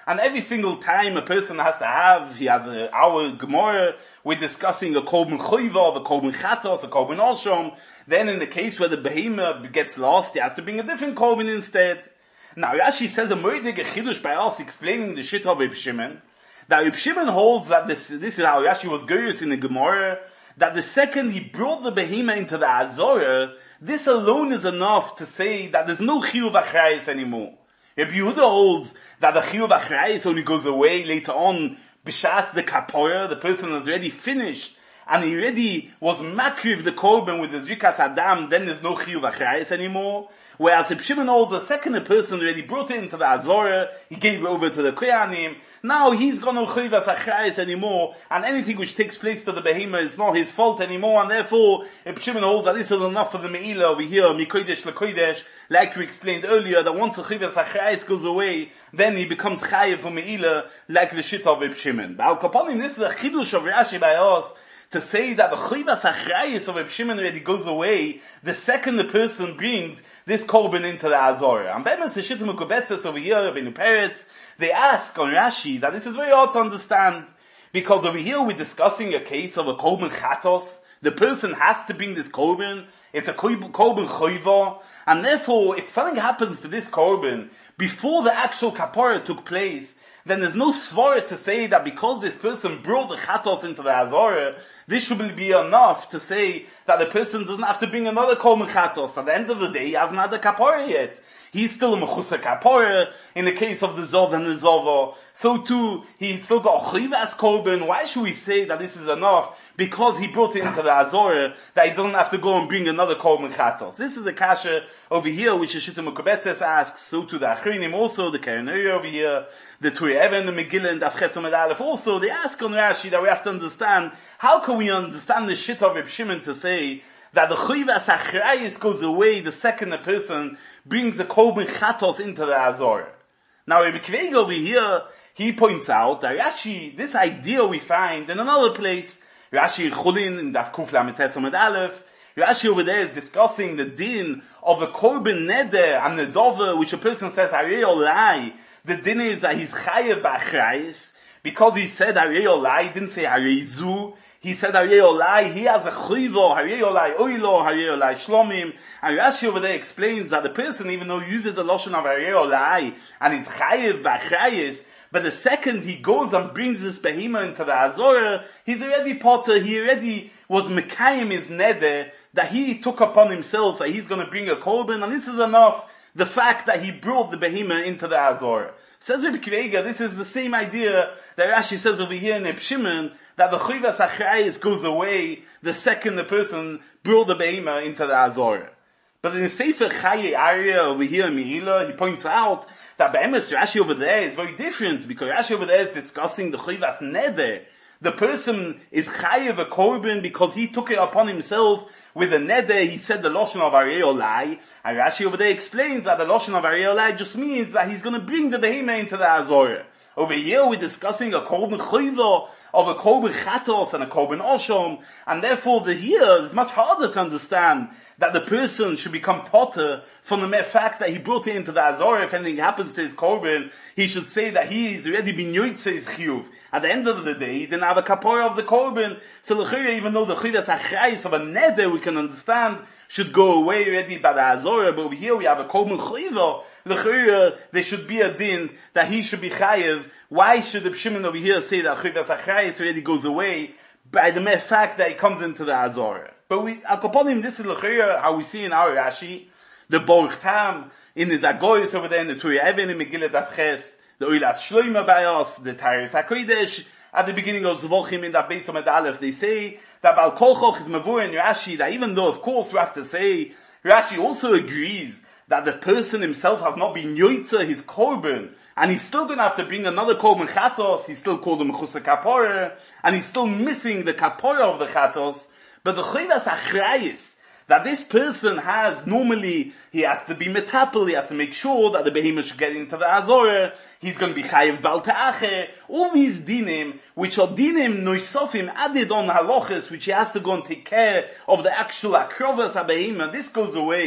And every single time a person has to have, he has a, our Gemara, we're discussing a Korban Choiva, a Korban Chatos, a Korban Oshom. Then in the case where the behemoth gets lost, he has to bring a different Korban instead. Now Rashi says a Moedige Chidush by us explaining the shit of Reb Shimon. That Reb Shimon holds that this, this is how Rashi was goyus in the Gemara, that the second he brought the behemoth into the Azorah, this alone is enough to say that there's no Chiyuv Achrayis anymore. Rabbi Yehuda holds that the Chiyuv Achrayis only goes away later on, B'shas the Kapora, the person has already finished, and he already was makriv the korban with the Zrikas Adam, then there's no Chiyuv Achrayis anymore. Whereas Reb Shimon holds the second person already brought it into the Azorah, he gave it over to the Kohanim, now he's got no Chiyuv Achrayis anymore, and anything which takes place to the behemoth is not his fault anymore, and therefore Reb Shimon holds that this is enough for the Me'ilah over here, Mikodesh LeKodesh, like we explained earlier, that once the Chiyuv Achrayis goes away, then he becomes Chayiv for Me'ilah, like the shit of Reb Shimon. But Al Kapanim, this is a Chidush of Rashi by us, to say that the Chiyuvas Achrayis of Reb Shimon already goes away the second the person brings this korban into the Azorah. And Be'emes Shittim Ukubetzes over here, Rabbeinu Peretz, they ask on Rashi that this is very hard to understand, because over here we're discussing a case of a korban chatos. The person has to bring this korban. It's a korban choiva, and therefore, if something happens to this korban before the actual kapara took place, then there's no svara to say that because this person brought the chatos into the Azorah, this should be enough to say that the person doesn't have to bring another korban chatos. At the end of the day, he hasn't had the kapara yet. He's still a mechusa kapara. In the case of the Zov and the Zova, so too, he's still got a chiyuvas korban. Why should we say that this is enough? Because he brought it into the Azorah, that he doesn't have to go and bring another korban chatos. This is a kasha over here, which Shittim Ukubetzes asks, so too the Achrinim also, the Keren Oyer over here, the Turei Even, the Megillah, and the Avches Amud Aleph also, they ask on Rashi that we have to understand, how can we understand the shit of Reb Shimon to say that the Chiyuvas Achrayis goes away the second a person brings a korban chatos into the Azorah. Now Rabbi Kveg over here, he points out that Rashi, this idea we find in another place, Rashi Chulin in Daf Kuf Lamed Tes Amud Aleph, Rashi over there is discussing the din of a korban neder and the dover, which a person says harei olai. The din is that he's chayev b'achrayis, because he said harei olai, he didn't say harei zu. He said harei olai, he has a chiyuv, harei olai oilo, harei olai shlomim. And Rashi over there explains that the person, even though he uses a loshon of harei olai, and he's chayev b'achrayis, but the second he goes and brings this behemoth into the Azorah, he's already potter, he already was mekayim his neder, that he took upon himself that he's going to bring a korban, and this is enough, the fact that he brought the behemoth into the Azorah. Says Rabbi Kvega, this is the same idea that Rashi says over here in Reb Shimon, that the Chiyuvas Achrayis goes away the second the person brought the behemoth into the Azorah. But in the Sefer Chaye Arya over here in Me'ilah, he points out that Be'emes Rashi over there is very different, because Rashi over there is discussing the Chiyuvas Neder. The person is chayev a korban because he took it upon himself with a neder. He said the loshon of harei olai. And Rashi over there explains that the loshon of harei olai just means that he's going to bring the behemoth into the Azorah. Over here we're discussing a korban choiva of a korban chatos and a korban oshom, and therefore the here is much harder to understand that the person should become potter from the mere fact that he brought it into the Azorah. If anything happens to his korban, he should say that he's already been yoytze his chiyuv. At the end of the day, he didn't have a kapora of the korban. So l'chira, even though the chiyuvas achrayis of a neder we can understand should go away already by the Azorah, but over here we have a korban chiyuva. L'chira, there should be a din that he should be chayev. Why should the Shimon over here say that chiyuvas achrayis already goes away by the mere fact that he comes into the Azorah? But we, Akoponim, this is l'chira how we see in our Rashi, the Baruch Tam in his Agoyis over there in the Turei Even in Megillah Avches, the Oilas Shloima by us, the Tyrus HaKodesh, at the beginning of Zvochim in that Beis Amud Aleph, they say that Baal Kochoch is Mavur in Rashi, that even though of course we have to say, Rashi also agrees that the person himself has not been yoytze his korban, and he's still going to have to bring another korban chatos, he's still called a mechusa kapora, and he's still missing the kapora of the chatos, but the chiyuvas achrayis, that this person has, normally, he has to be metapel, he has to make sure that the behemoth should get into the Azorah, he's going to be chayiv bal ta'acher, all these dinim, which are dinim noisofim added on halochas, which he has to go and take care of the actual akrovas ha-behemoth, this goes away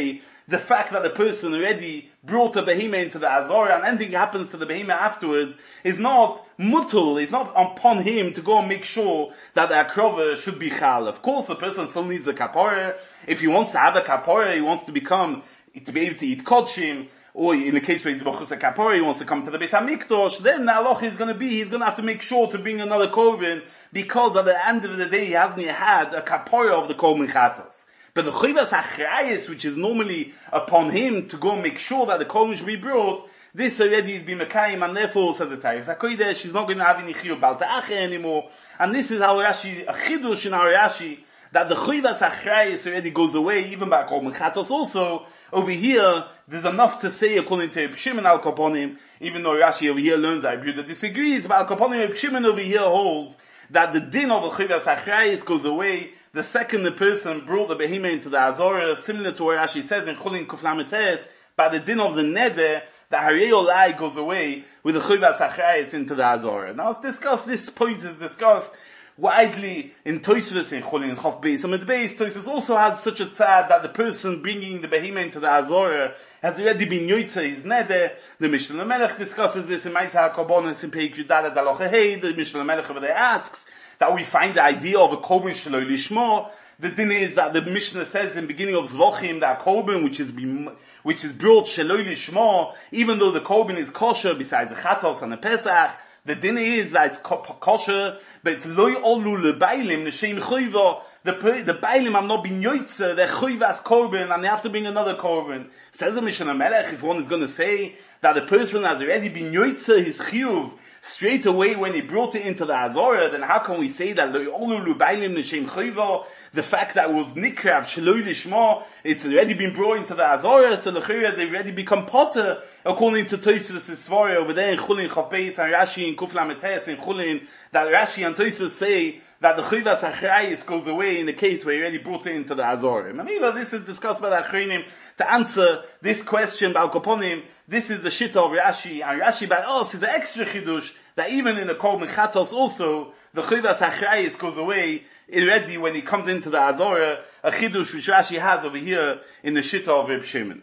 the fact that the person already brought a behemoth into the Azora and anything happens to the behemoth afterwards is not mutul, it's not upon him to go and make sure that the akrova should be chal. Of course, the person still needs a kapora. If he wants to have a kapora, he wants to become, to be able to eat kodshim, or in the case where he's b'chus a kapora, he wants to come to the Beis HaMikdash, then the halacha is going to be, he's going to have to make sure to bring another korban, because at the end of the day, he hasn't yet had a kapora of the korban chatos. But the chivas achrayis, which is normally upon him to go and make sure that the korban should be brought, this already is being mekayim, and therefore, says the Tairis HaKodesh, she's not going to have any chiyuv bal ta'ache anymore. And this is how Rashi, a chidush in our Rashi, that the chivas achrayis already goes away, even by korban chatos also. Over here, there's enough to say according to Reb Shimon al Kaponim, even though Rashi over here learns that Yehuda disagrees, but al Kaponim Reb Shimon over here holds that the din of the chivas achrayis goes away the second the person brought the behemoth into the Azora, similar to where Rashi says in Chulin Kuflametes, by the din of the neder, the Harei Olai goes away with the chivas achrayis into the Azora. Now let's discuss, this point is discussed widely in Tosfos in Chulin and Chof Beis. And with Beis, Tosfos also has such a tzad that the person bringing the behemoth into the Azora has already been yoytze his neder. The Mishnah Melech discusses this in Ma'aseh HaKorbanos in Perik Yudalet Halacha Hey. The Mishnah Melech over there asks that we find the idea of a korban sheloi lishmo. The thing is that the Mishnah says in the beginning of Zvachim that korban which is which is brought sheloi lishmo, even though the korban is kosher besides the chatos and the Pesach, the din is that it's kosher, but it's loy olu lebailim l'shem choiva. The the bailim have not been yoytze, they're choivas korban, and they have to bring another korban. Says the Mishnah Melech, if one is going to say that the person has already been yoytze his chiyuv straight away when he brought it into the Azora, then how can we say that loy olu lebailim l'shem choiva? The fact that it was nikrav sheloi lishma, it's already been brought into the Azora, so l'chira they've already become potter, according to Tosfos Sivara over there in Chulin Chof Beis and Rashi in Kuf Lametes in Chulin, that Rashi and Tosfos say that the chivas achrayis goes away in the case where he already brought it into the Azora. Mamila, this is discussed by the Achronim to answer this question by Al-Kaponim. This is the shita of Rashi, and Rashi by us is an extra chidush that even in the korban chatos also the chivas achrayis goes away already when he comes into the Azora. A chidush which Rashi has over here in the shita of Reb Shimon.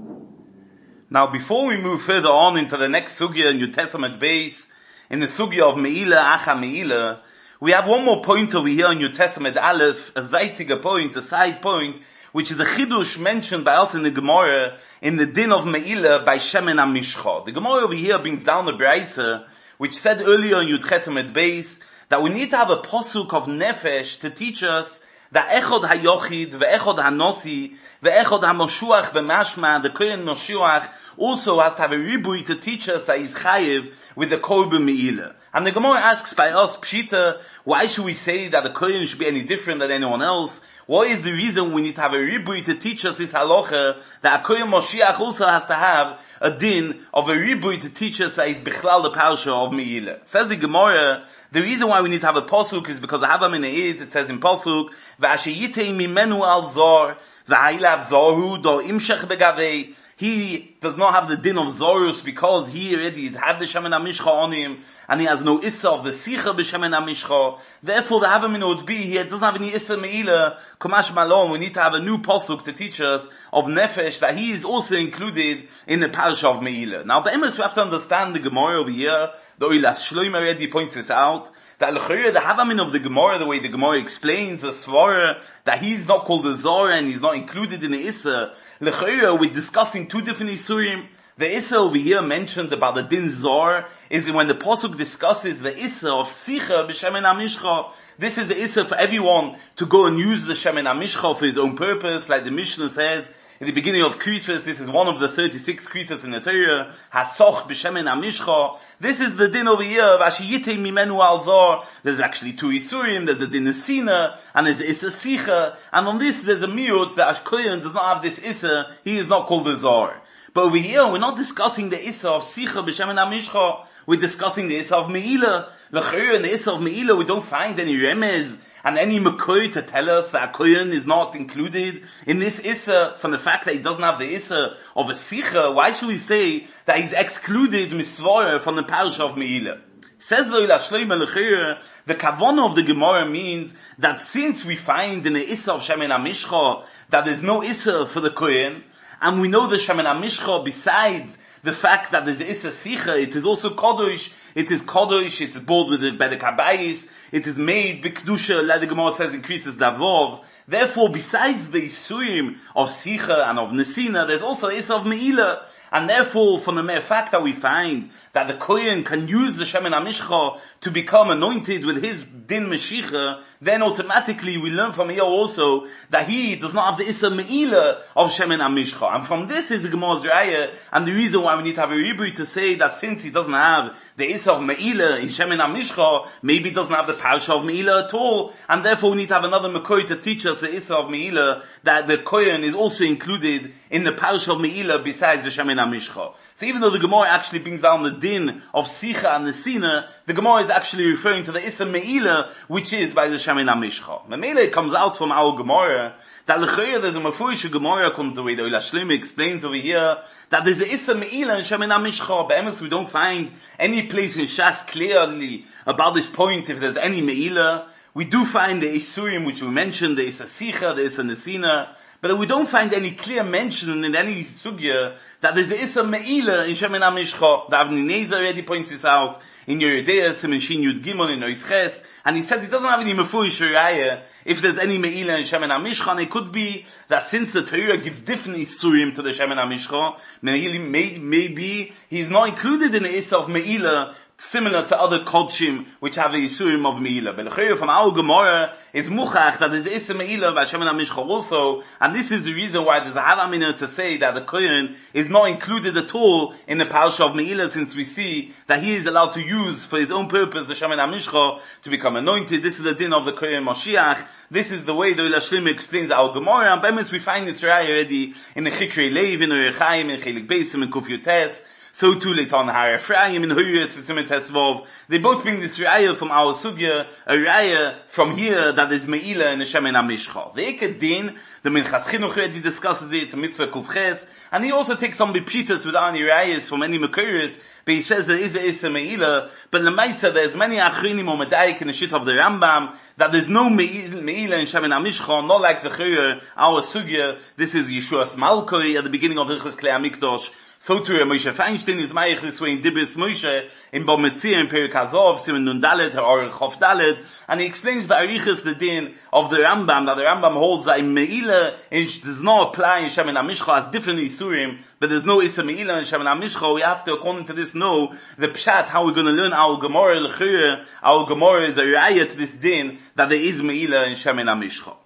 Now, before we move further on into the next sugya in New Testament base, in the sugya of Meila Acha Meila, we have one more point over here in New Testament Aleph, a zeitiger point, a side point, which is a chidush mentioned by us in the Gemara in the din of Meila by Shemen HaMishcha. The Gemara over here brings down the Braisa, which said earlier in New Testament base that we need to have a posuk of nefesh to teach us that echod hayochid ve'echod hanosi ve'echod hamoshuach b'mashma, the kohen moshuach also has to have a ribui to teach us that he's chayiv with the korban meila. And the Gemara asks by us, Pshita, why should we say that the kohen should be any different than anyone else? What is the reason we need to have a ribui to teach us this halacha that a kohen moshiach also has to have a din of a ribui to teach us that he's bichlal the parsha of meila? Says the Gemara, the reason why we need to have a pasuk is because the Havamina is, it says in pasuk, v'ashayitei mimenu al zor, v'hailav zoru do imshech begavei. He does not have the din of zorus because he already has had the Shemen HaMishcha on him, and he has no issa of the sicha b'Shemen HaMishcha. Therefore, the Havamina would be, he doesn't have any issa meila, kumash malom. We need to have a new pasuk to teach us of nefesh, that he is also included in the parasha of meila. Now, be'emes we have to understand the Gemara over here. The Oilas Shloim already points this out, that the Havamin of the Gemara, the way the Gemara explains the Svara, that he's not called a Zor and he's not included in the Issa. L'chayra, we're discussing two different Isurim. The Issa over here mentioned about the Din Zor is when the Pasuk discusses the Issa of Sicha b'Shemen HaMishcha. This is the Issa for everyone to go and use the Shemen HaMishcha for his own purpose, like the Mishnah says. In the beginning of Krisos, this is one of the thirty-six Krisos in the Torah, Hasoch b'Shemen HaMishcha. This is the din over here, V'ashiyitei mimenu al zor. There's actually two Isurim, there's a din of Sina, and there's a Issa Sicha, and on this there's a miut that Ashkoyan does not have this Issa, he is not called a Zor. But over here, we're not discussing the Issa of Sicha b'Shemen HaMishcha, we're discussing the Issa of Meila. L'chayr, in the Issa of Meila, we don't find any remez, and any Mekoy to tell us that a Kohen is not included in this Issa, from the fact that he doesn't have the Issa of a Sicha. Why should we say that he's excluded Misvara from the Parasha of Meila? Says the Oilas Shloim L'chayr, the Kavanah of the Gemara means that since we find in the Issa of Shemen HaMishcha that there's no Issa for the Kohen, And we know the Shemen HaMishcha, besides the fact that there's Issa Sicha, it is also Kodosh, it is Kodosh, it is bought with the, by the Kabbayis, it is made B'Kedusha, like the Gemara says, increases the Avov. Therefore, besides the Isurim of Sicha and of Nesina, there's also Issa of Me'ilah. And therefore, from the mere fact that we find that the Kohen can use the Shemen HaMishcha to become anointed with his Din Meshicha, then automatically we learn from here also that he does not have the Issa Me'ilah of Shemen HaMishcha. And from this is the Gemara's Raya, and the reason why we need to have a Ribui to say that since he doesn't have the Issa of Me'ilah in Shemen HaMishcha, maybe he doesn't have the Parasha of Me'ilah at all, and therefore we need to have another Makoi to teach us the Issa of Me'ilah, that the Kohen is also included in the Parasha of Me'ilah besides the Shemen HaMishcha. So even though the Gemara actually brings down the din of Sicha and Nesina, the Gemara is actually referring to the Issa Me'ilah, which is by the Shemen HaMishcha. Me'ilah comes out from our Gemara, that l'chayah there's a Mefurish Gemara, according to the way the Oila Shlema explains over here, that there's a Issa Me'ilah and Shemen HaMishcha. Be'emes we don't find any place in Shas clearly about this point if there's any Me'ilah. We do find the Isurim which we mentioned, the Issa Sicha, the Issa Nesina, but we don't find any clear mention in any sugya that there's a Issa Me'ilah in Shemen HaMishcha. The Avnei Nezer already points this out in Yeridea, Simen Shin Yud Gimel, in Oisches, and he says he doesn't have any Mefurish Raya if there's any Me'ilah in Shemen HaMishcha, and it could be that since the Torah gives different Isurim to the Shemen HaMishcha, maybe, maybe he's not included in the Issa of Me'ilah, similar to other Kodshim which have the Yisurim of Me'ilah. But the from our Gemara is Muchach that there's Issa Me'ilah by Shemen HaMishcha also, and this is the reason why there's a Havamina to say that the Kohen is not included at all in the Parasha of Me'ilah, since we see that he is allowed to use for his own purpose the Shemen HaMishcha to become anointed. This is the din of the Kohen Moshiach. This is the way the Oila Shlema explains our Gemara, and by means we find this Raya already in the Chikrei Lev, in Orei Chaim, in Chelik Beisim, in Kuf Yotes. So too later on Har Ephraim in Huyus Simen Tesvov. They both bring this raya from our sugya, a raya from here that is Me'ilah in the Shemen HaMishcha. The Eked Din, the Minchas Chinuch already discusses it, Mitzvah Kufches, and he also takes some Bipshitas with any rayas from any Makuris, but he says there is a Issa Me'ilah, but Lemaisa there's many Achrinim or Medayik in the shit of the Rambam, that there's no Me'ilah in Shemen HaMishcha, not like the Chayr, our sugya. This is Yeshua's Malkoi at the beginning of Hilchos Klei HaMikdosh. So too, Moshe Feinstein is Mayich this way in Dibis Moshe, in Bava Metzia, in Perik Hazov, Simen Nun Dalet, or Chof Dalet, and he explains by Arichas the din of the Rambam, that the Rambam holds that in Me'ilah does not apply in Shemen HaMishcha as different Isurim, but there's no Issa Me'ilah in Shemen HaMishcha. We have to, according to this, know the Pshat, how we're going to learn our Gemara, L'chir, our Gemara is a Raya to this din, that there is Me'ilah in Shemen HaMishcha.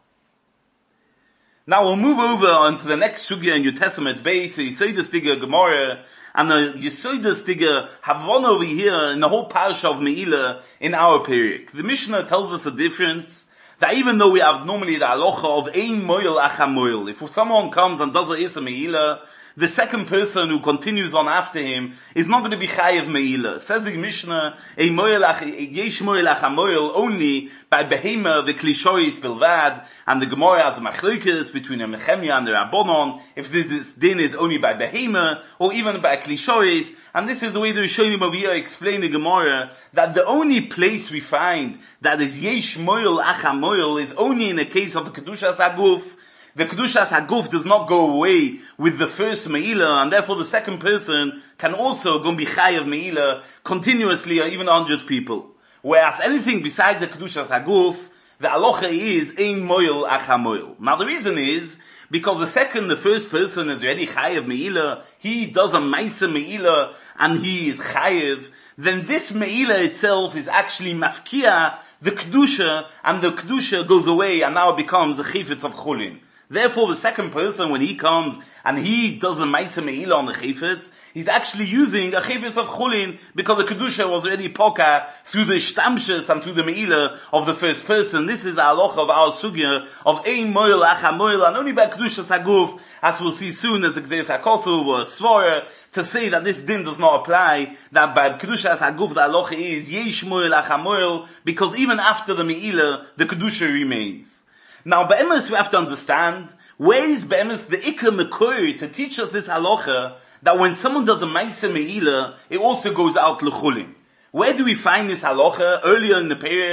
Now we'll move over onto the next sugya in New Testament Beis, the Yesodus Diga Gemara, and the Yesodus Diga have one over here in the whole parasha of Me'ilah in our period. The Mishnah tells us a difference, that even though we have normally the halacha of Ein Moil Acham Moil, if someone comes and does a Issa Me'ilah, the second person who continues on after him is not going to be chayiv me'ilah. Says the Mishnah, a moil yesh moil acham moil only by behema v'klishois bilvad, and the Gemara has a machlokes between the Nehemiah and the Rabbanon, if this din is only by behema or even by klishois. And this is the way the Rishonim over here explain the Gemara, that the only place we find that is yesh moil acham moil is only in the case of the Kedushas Haguf. The Kedushas Haguf does not go away with the first Me'ilah, and therefore the second person can also go and be Chayav Me'ilah continuously, or even a hundred people. Whereas anything besides the Kedushas Haguf, the Alocha is Ein Moil Acham Moil. Now the reason is, because the second, the first person is already Chayav Me'ilah, he does a Maisa Me'ilah, and he is Chayav, then this Me'ilah itself is actually Mafkia, the Kedusha, and the Kedusha goes away, and now it becomes a Chifetz of Chulin. Therefore, the second person, when he comes and he does a Maisa Me'ilah on the Chayfetz, he's actually using a Chayfetz of Chulin, because the Kedusha was already Poka through the Shtamshus and through the Me'ilah of the first person. This is the halacha of our Sugya of Ein Moil Acham Moil, and only by Kedusha Saguf, as we'll see soon, as Xeris HaKosuv or Svara, to say that this din does not apply, that by Kedusha Saguf the halacha is Yesh Moil Acham Moil, because even after the Me'ilah, the Kedusha remains. Now, Be'emes, we have to understand, where is Be'emes the Ikar Mekor to teach us this halacha, that when someone does a Maisa Me'ilah, it also goes out L'chulin. Where do we find this halacha? Earlier in the Perek,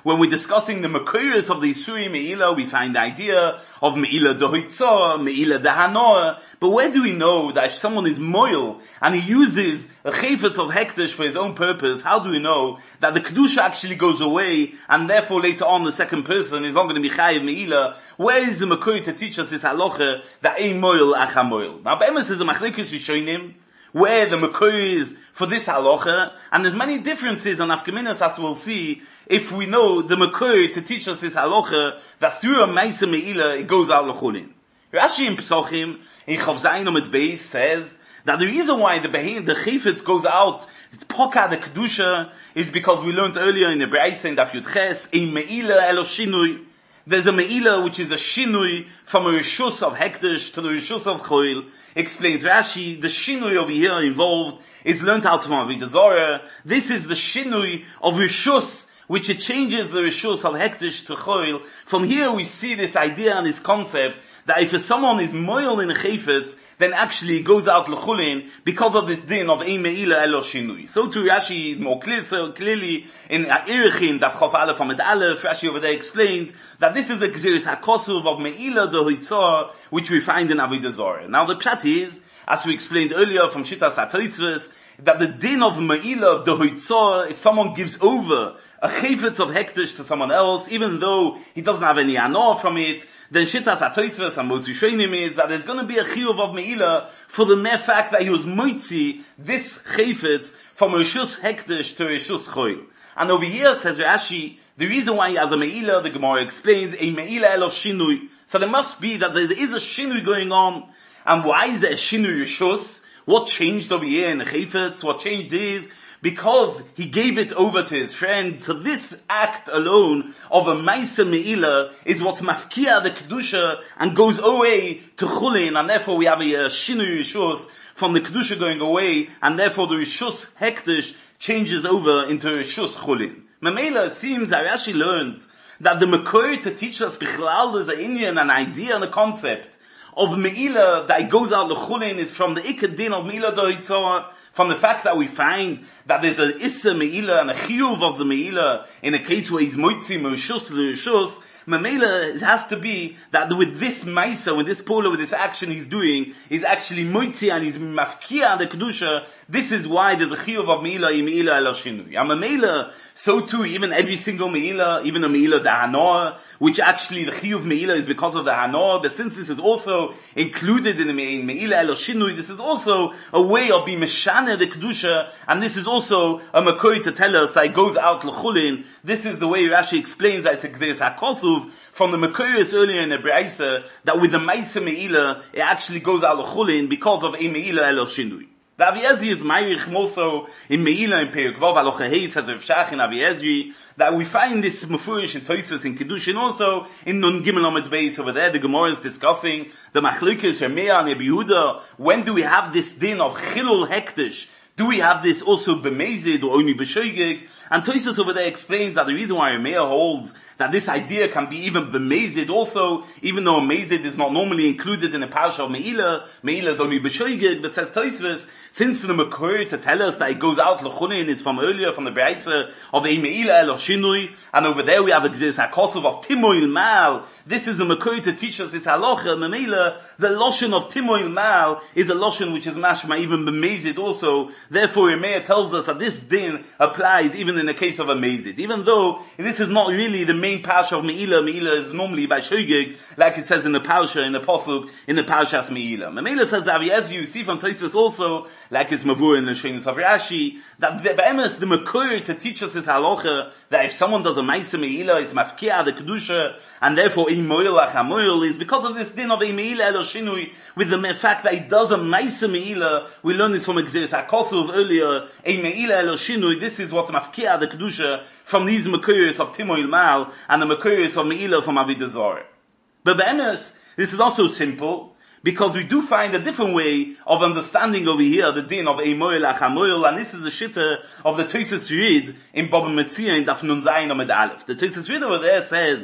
when we're discussing the Makoros of the Isuri Me'ila, we find the idea of Me'ila Dohitzah, Me'ila Dahanoah. But where do we know that if someone is moil and he uses a chayfetz of hektish for his own purpose, how do we know that the Kedusha actually goes away and therefore later on the second person is not going to be chayiv Me'ila? Where is the Makor to teach us this halacha that ein moil acha moil? Now, Be'emes is a machlekes rishonim where the Makor is for this halacha, and there's many differences on Afkaminas as we'll see if we know the Makor to teach us this halacha that through a Maisa Me'ila it goes out l'chulin. Rashi in Pesachim in Chav Zayin Amud Beis says that the reason why the behem, the chayfetz goes out, it's poka the kedusha, is because we learned earlier in the Braisa in Daf Yud Ches, a Me'ila elo shinui. There's a Me'ila which is a shinui from a rishus of hektish to the rishus of choil. Explains Rashi, the shinui over here involved is learned out from Avodah Zarah. This is the shinui of rishus, which it changes the rishus of hektish to choil. From here we see this idea and this concept that if someone is moil in a chayfetz, then actually it goes out l'chulin because of this din of ein me'ila elo shinui. So to Rashi more clear, so clearly in Erechin Daf Chof Aleph Amud Aleph, Rashi over there explains that this is a gzeres hakosuv of me'ila dohitzah, which we find in Avodah Zarah. Now the pshat is, as we explained earlier from Shittas HaTosfos, that the din of me'ila dohitzah, if someone gives over a chayfetz of hektish to someone else, even though he doesn't have any anor from it, then Shittas HaTosfos and most Rishonim is that there's going to be a chiyuv of me'ila for the mere fact that he was moitzi this chayfetz from rishus hektish to rishus choil. And over here says Rashi, the reason why he has a me'ila, the Gemara explains, a me'ila elo shinui. So there must be that there is a shinui going on. And why is there a shinui rishus? What changed over here in the chayfetz? What changed is because he gave it over to his friend. So this act alone of a Maisa Me'ila is what's mafkia the Kedusha and goes away to Chulin, and therefore we have a, a Shinui Rishus from the Kedusha going away, and therefore the Rishus Hektish changes over into Rishus Chulin. Mamela, it seems that Rashi learns that the Makor to teach us Bichlal is an Indian, an idea and a concept of Me'ila that goes out to Chulin is from the Ikad Din of Me'ila Dohitzah, from the fact that we find that there's an Issa Me'ila and a Chiyuv of the Me'ila in a case where he's Moitzi Mershus L'Rishus. Mamela, it has to be that with this Maisa, with this Pola, with this action he's doing, he's actually Moitzi and he's Mafkia the Kedusha. This is why there's a Chiyuv of Me'ila, Me'ila Elo Shinui. And Mamela, so too, even every single Me'ila, even a Me'ila Dahanoah, which actually the Chiyuv Me'ila is because of the Hanoah, but since this is also included in the Me'ila Elo Shinui, this is also a way of being Meshane the Kedusha, and this is also a Makor to tell us that it goes out L'chulin. This is the way Rashi explains that it's a Gzeres HaKosuv from the Makoros earlier in the Braisa, that with the Maisa Me'ila, it actually goes out L'chulin because of a Me'ila Elo Shinui. The Avi Ezri is Meirich also in Me'ila in Perek Vav Alocha Hei, says Rav Shach in Avi Ezri, that we find this Mefurish in Tosfos in Kedushin, also in Nun Gimel Amud Beis over there. The Gemara is discussing the Machlokes Shemea and Rabbi Yehuda. When do we have this din of Chilul Hektish? Do we have this also b'mezid or only b'shoigig? And Tosfos over there explains that the reason why Rameya holds that this idea can be even b'mezid also, even though mezid is not normally included in the parasha of Me'ila, Me'ila is only b'shoigig, but says Tosfos, since the Makor to tell us that it goes out l'chunin, it's from earlier, from the Braisa of a Me'ila el Shinui, and over there we have a Gzeres HaKosuv of Timoil Mal. This is the Makor to teach us this halacha, Me'ila, the Loshen of Timoil Mal is a Loshen which is mashma even b'mezid also. Therefore, Rameya tells us that this din applies even in the case of a mezid. Even though this is not really the main parasha of Me'ila, Me'ila is normally by Shogeg, like it says in the parasha, in the Pasuk, in the parashas Me'ila. Me'ila says that as you see from Tosfos also, like it's Mavur in the Sheinos of Rashi, that the Be'emes, the Makor to teach us this halacha, that if someone does a Maisa Me'ila, it's Mafkia, the Kedusha, and therefore a Moil Acha Moil is because of this din of a Me'ila Elo Shinui, with the fact that he does a Maisa Me'ila. We learned this from Gzeres HaKosuv earlier, a Me'ila Elo Shinui, this is what Mafkia, the Kedusha, from these Makoros of Timoil Mal, and the Makoros of Me'ila from Avodah Zarah. But Be'emes, this is also simple, because we do find a different way of understanding over here the din of a moil acha moil, and this is the shitta of the Tosfos Rid in Baba Metzia in Daf Nun Zayin Amud Aleph. The Tosfos Rid over there says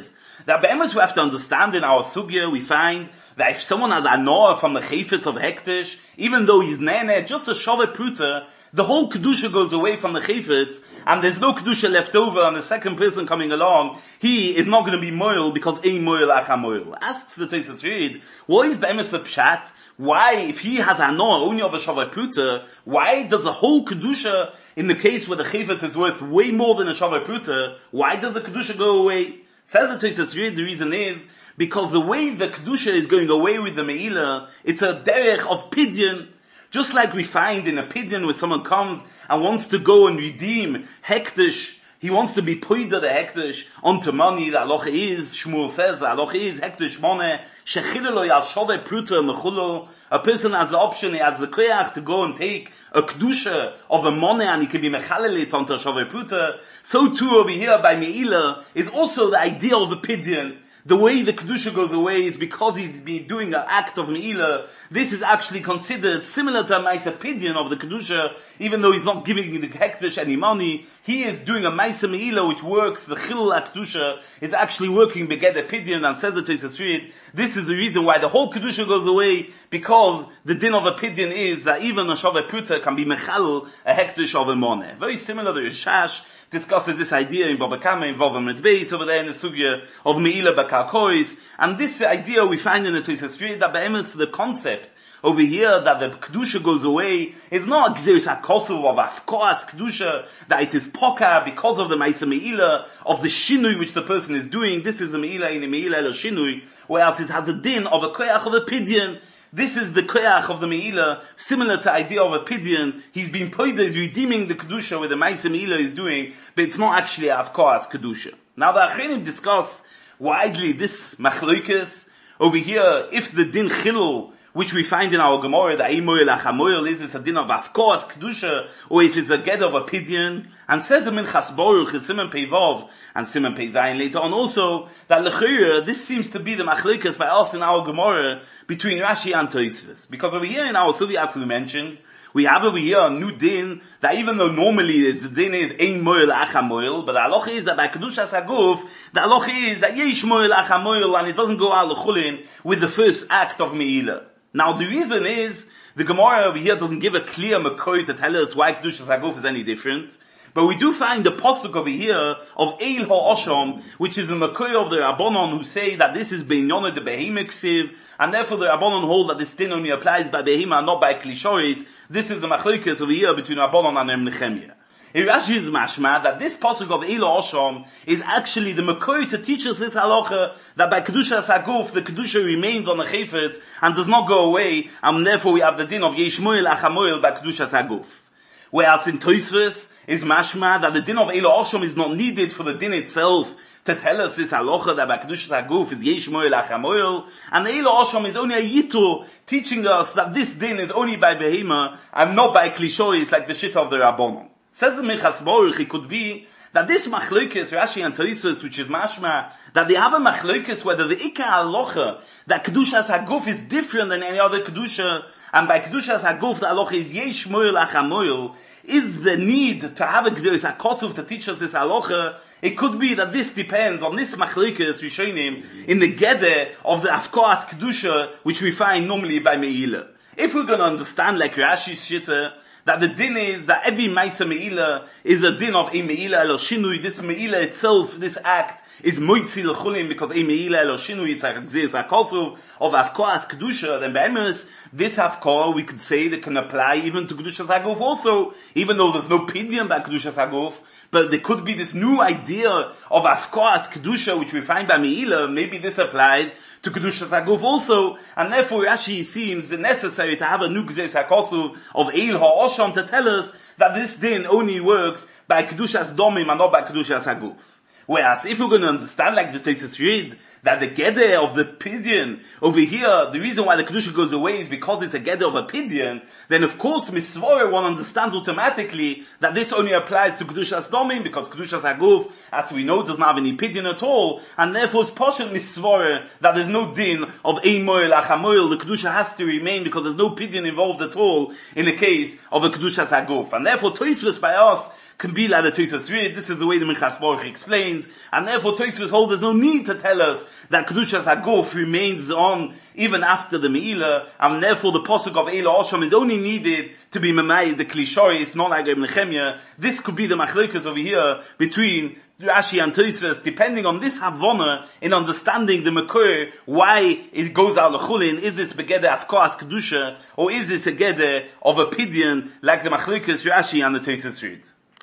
That be'emes we have to understand in our sugya, we find that if someone has a noah from the chayfetz of hektish, even though he's nene, just a shavet pruta, the whole kedusha goes away from the chayfetz, and there's no kedusha left over, and the second person coming along, he is not going to be moil because ein moil acha moil. Asks the Tosfos Reid, what is be'emes the pshat? Why, if he has a noah only of a shavet pruta, why does the whole kedusha, in the case where the chayfetz is worth way more than a shavet pruta, why does the kedusha go away? Says the Tosfos Reid, the reason is because the way the kedusha is going away with the meila, it's a derech of pidyon. Just like we find in a pidyon where someone comes and wants to go and redeem hektish, he wants to be poida the hektish onto money. The halacha is, Shmuel says, the halacha is hektish money shechilelo yashove pruta mechulel. A person has the option, he has the koyach to go and take a kedusha of a money and he can be mechalelit onto a shove pruta. So too over here by meila is also the idea of a pidyon. The way the kedusha goes away is because he's been doing an act of meila. This is actually considered similar to a ma'aser pidyon of the kedusha, even though he's not giving the hektish any money. He is doing a ma'aser meila which works. The chilul kedusha is actually working begeder pidyon, and says the Tosfos Reid, this is the reason why the whole kedusha goes away, because the din of a pidyon is that even a shavet pruta can be mechalel a hektish of a money. Very similar to Rishash discusses this idea in Baba Kama, involving with base over there in the sugya of Meila Bakarkois. And this idea we find in the Tosfos Reid that be'emes the concept over here that the kedusha goes away is not gzeris hakosuv of afkoas kedusha, that it is poka because of the ma'aser meila of the shinui which the person is doing. This is the meila in the meila el shinui, whereas it has a din of a koyach of a pidyon. This is the koyach of the meila, similar to the idea of a pidyon. He's been poida, he's redeeming the kedusha with the ma'aser meila is doing, but it's not actually afkoas kedusha. Now the Achronim discuss widely this machlokes over here. If the din chilul, which we find in our Gemara, the ein moil acha moil, is it's a din of afkoas kedusha, or if it's a get of a pidyon, and says in Minchas Baruch, Siman Pei Vav, and Siman Pei Zayin later on also, that l'chira, this seems to be the machlokes by us in our Gemara between Rashi and Tosfos. Because over here in our Suvi, as we mentioned, we have over here a new din, that even though normally the din is ein moil acha moil, but the halacha is that by Kedushas HaGuf, the halacha is that yesh moil acha moil, and it doesn't go al l'chulin with the first act of Meila. Now the reason is, the Gemara over here doesn't give a clear makoi to tell us why Kedushas HaGuf is any different. But we do find the pasuk over here of Eil HaOsham, which is the makoi of the Rabbanon who say that this is Beinyonah the Behemah Ksiv, and therefore the Rabbanon hold that this din only applies by Behemah and not by Klishoris. This is the machlokes over here between Rabbanon and Reb Nechemia. In Rashi is mashma that this pasuk of Eil HaOsham is actually the makoi to teach us this halacha that by Kedushas HaGuf the Kedusha remains on the chayfetz and does not go away, and therefore we have the din of Yesh Moil Acha Moil by Kedushas HaGuf. Whereas in Tosfos is mashma that the din of Eil HaOsham is not needed for the din itself to tell us this halacha that by Kedushas HaGuf is Yesh Moil Acha Moil, and Eil HaOsham is only a yitur teaching us that this din is only by Behema and not by Klishois like the shita of the Rabbanon. Says the Minchas Baruch, it could be that this machlokes, Rashi and Tosfos, which is mashma, that they have a machlokes whether the ikar halacha, that Kedushas HaGuf is different than any other Kedusha, and by Kedushas HaGuf the halacha is Yesh Moil Acha Moil, is the need to have a Gzeris HaKosuv to teach us this halacha. It could be that this depends on this machlokes Rishonim in the geder of the Afkoas Kedusha, which we find normally by Meila. If we're going to understand like Rashi's shita, that the din is that every Maisa Meila is a din of a Meila elo shinui. This Meila itself, this act, is moitzi l'chulim because a Meila elo shinui, it's like Gzeris HaKosuv of Afkoas Kedusha. Then be'emes, this Afkoa, we could say that can apply even to Kedushas HaGuf also, even though there's no pidyon by Kedushas HaGuf. But there could be this new idea of Afkoas Kedusha, which we find by Meila. Maybe this applies to Kedushas HaGuf also, and therefore Rashi seems necessary to have a new Gzeris HaKosuv of Eil HaOsham to tell us that this din only works by Kedushas Domim and not by Kedushas HaGuf. Whereas if we're going to understand like the Tosfos Reid, that the geder of the pidyon over here, the reason why the Kedusha goes away is because it's a geder of a pidyon, then of course Misvore one understands automatically that this only applies to Kedushas Domim, because Kedushas HaGuf, as we know, doesn't have any pidyon at all, and therefore it's partial Misvore that there's no din of Ein Moil Acha Moil. The Kedusha has to remain because there's no pidyon involved at all in the case of a Kedushas HaGuf. And therefore Tosfos by us can be like the Tosfos read. This is the way the Minchas Baruch explains, and therefore Tosfos hold there's no need to tell us that Kedushas Haguf remains on even after the Me'ilah, and therefore the Pasuk of Eila Osham is only needed to be Memai, the Klishori. It's not like Reb Nechemia. This could be the Machlokas over here between Rashi and Tosfos, depending on this Havana in understanding the Makor, why it goes out L'chulin. Is this Begede Afkoas Kedusha, or is this a Gede of a Pidyon, like the Machlokas Rashi and the Tosfos read?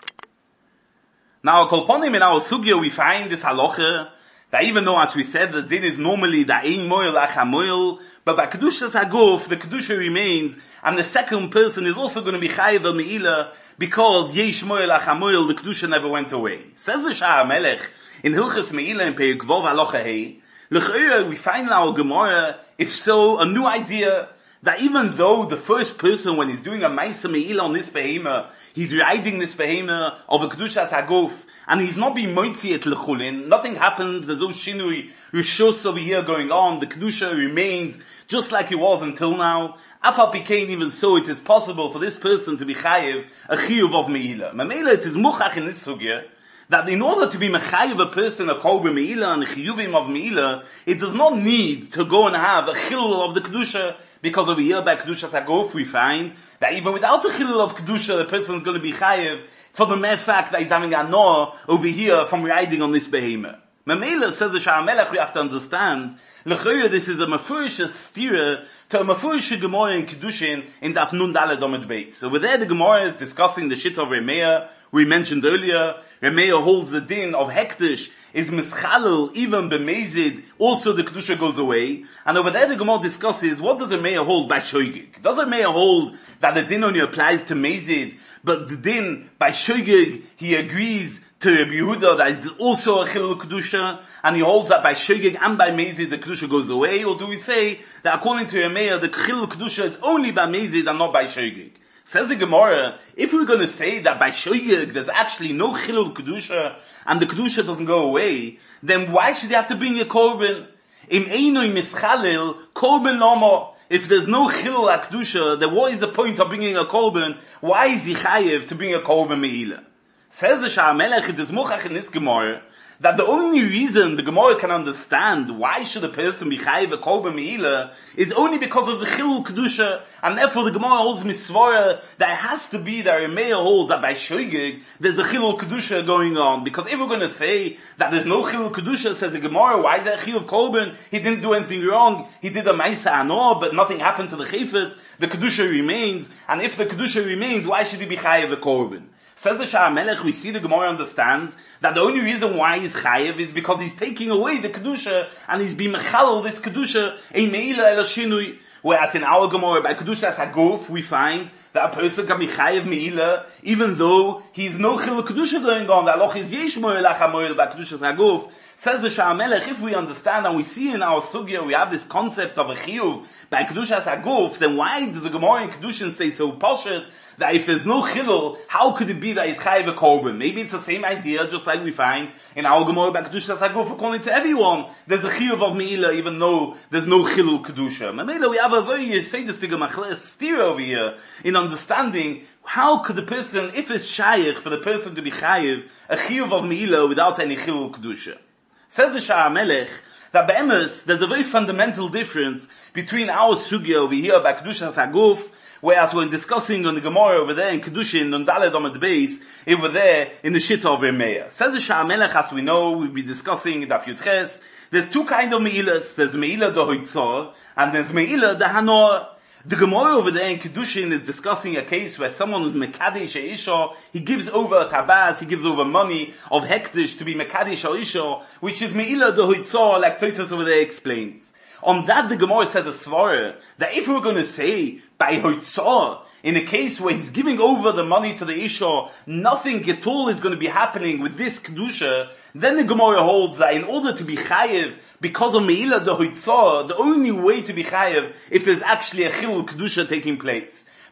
Now, Kolponim in our Sugya, we find this halacha, that even though, as we said, the din is normally the ein moil acha moil, but by Kedushas Haguf, the Kedusha remains, and the second person is also going to be chayiv al me'ilah, because yesh moil acha moil, the Kedusha never went away. Says the Shah HaMelech, in Hilchas Me'ilah in Perek Vav halacha hey, l'chayra, we find in our Gemara, if so, a new idea, that even though the first person, when he's doing a Maisa Me'ilah on this behema, he's riding this behema of a Kedushas Haguf, and he's not being moitzi et lechulin, nothing happens, there's no shinui, rishus over here going on, the Kedusha remains just like it was until now. Afal Pikein, even so, it is possible for this person to be chayiv, a chiyuv of Me'ilah. Me'ilah, it is muchach in this sugya, that in order to be mechayiv a person, a korban Me'ilah, and a chiyuvim of Me'ilah, it does not need to go and have a chilul of the Kedusha, because over here by Kedushas Haguf we find that even without the chilul of Kedusha, the person is going to be chayiv, for the mere fact that he's having a noah over here from riding on this behemoth. Memela says the Shah HaMelech, we have to understand, l'chayra, this is a mafurish stira to a mafurish Gemara in Kedushin in Daf Nun Daled Amud Beis. Over there the Gemara is discussing the shit of Remeah, we mentioned earlier. Remeah holds the din of Hektish, is mischalel, even b'mezid, also the Kedusha goes away. And over there the Gemara discusses, what does Remeah hold by Shoigig? Does Remeah hold that the din only applies to mezid, but the din by Shoigig, he agrees to Rabbi Yehuda that it's also a chilul Kedusha, and he holds that by Shogeg and by Mezid the Kedusha goes away? Or do we say that according to Remeah the chilul Kedusha is only by Mezid and not by Shogeg? Says the Gemara, if we're going to say that by Shogeg there's actually no chilul Kedusha and the Kedusha doesn't go away, then why should he have to bring a korban? Im einoi mischalil korban lama. If there's no chilul Kedusha, then what is the point of bringing a korban? Why is he chayev to bring a korban me'ilah? Says the Shah HaMelech, it is muchach in this Gemara, that the only reason the Gemara can understand why should a person be chayiv a korban me'ilah is only because of the chilul Kedusha, and therefore the Gemara holds misvara that it has to be that Remeah holds that by Shogeg there's a chilul Kedusha going on, because if we're going to say that there's no chilul Kedusha, says the Gemara, why is that chiyuv korban? He didn't do anything wrong, he did a ma'isa anor, but nothing happened to the chayfetz, the Kedusha remains, and if the Kedusha remains, why should he be chayiv a korban? Says the Shah HaMelech, we see the Gemara understands that the only reason why he's chayev is because he's taking away the Kedusha, and he's being mechalel this Kedusha, ein me'ilah ela shinui. Whereas in our Gemara, by Kedushas Haguf, we find that a person can be chayev me'ilah, even though he's no chilul Kedusha going on, that loch is yesh moel acha moel by Kedushas Haguf. Says the Shah HaMelech, if we understand and we see in our sugya, we have this concept of a chiyuv by Kedushas Haguf, then why does the Gemara in Kedushin say so poshet that if there's no chilul, how could it be that he's chayev a korban? Maybe it's the same idea, just like we find in our Gemara by Kedushas Haguf, according to everyone, there's a chiyuv of me'ilah, even though there's no chilul Kedusha. Maybe we have a very yesodistic steer over here in understanding how could the person, if it's shayich for the person to be chayev a chiyuv of me'ilah without any chilul Kedusha. Says the Shah HaMelech that be'emes there's a very fundamental difference between our sugya over here by Kedushas Haguf, whereas we're discussing on the Gemara over there in Kedushin on Daled Amud Beis over there in the Shitta of Remeah. Says the Shah HaMelech, as we know, we'll be discussing in Daf Yud Ches, there's two kind of me'ilas. There's me'ilah the hoitzor and there's me'ilah the hanor. The Gemara over there in Kedushin is discussing a case where someone is Mekadesh Isha, he gives over a tabaz, he gives over money of hektish to be Mekadesh Isha, which is Me'ilah the Hoitzor, like Tosfos over there explains. On that the Gemara says a svara, that if we were going to say, by Hoitzor, in a case where he's giving over the money to the Isha, nothing at all is going to be happening with this Kedusha, then the Gemara holds that in order to be chayev, because of Me'ilah the Hoitzor, the only way to be chayev if there's actually a chilul Kedusha taking place.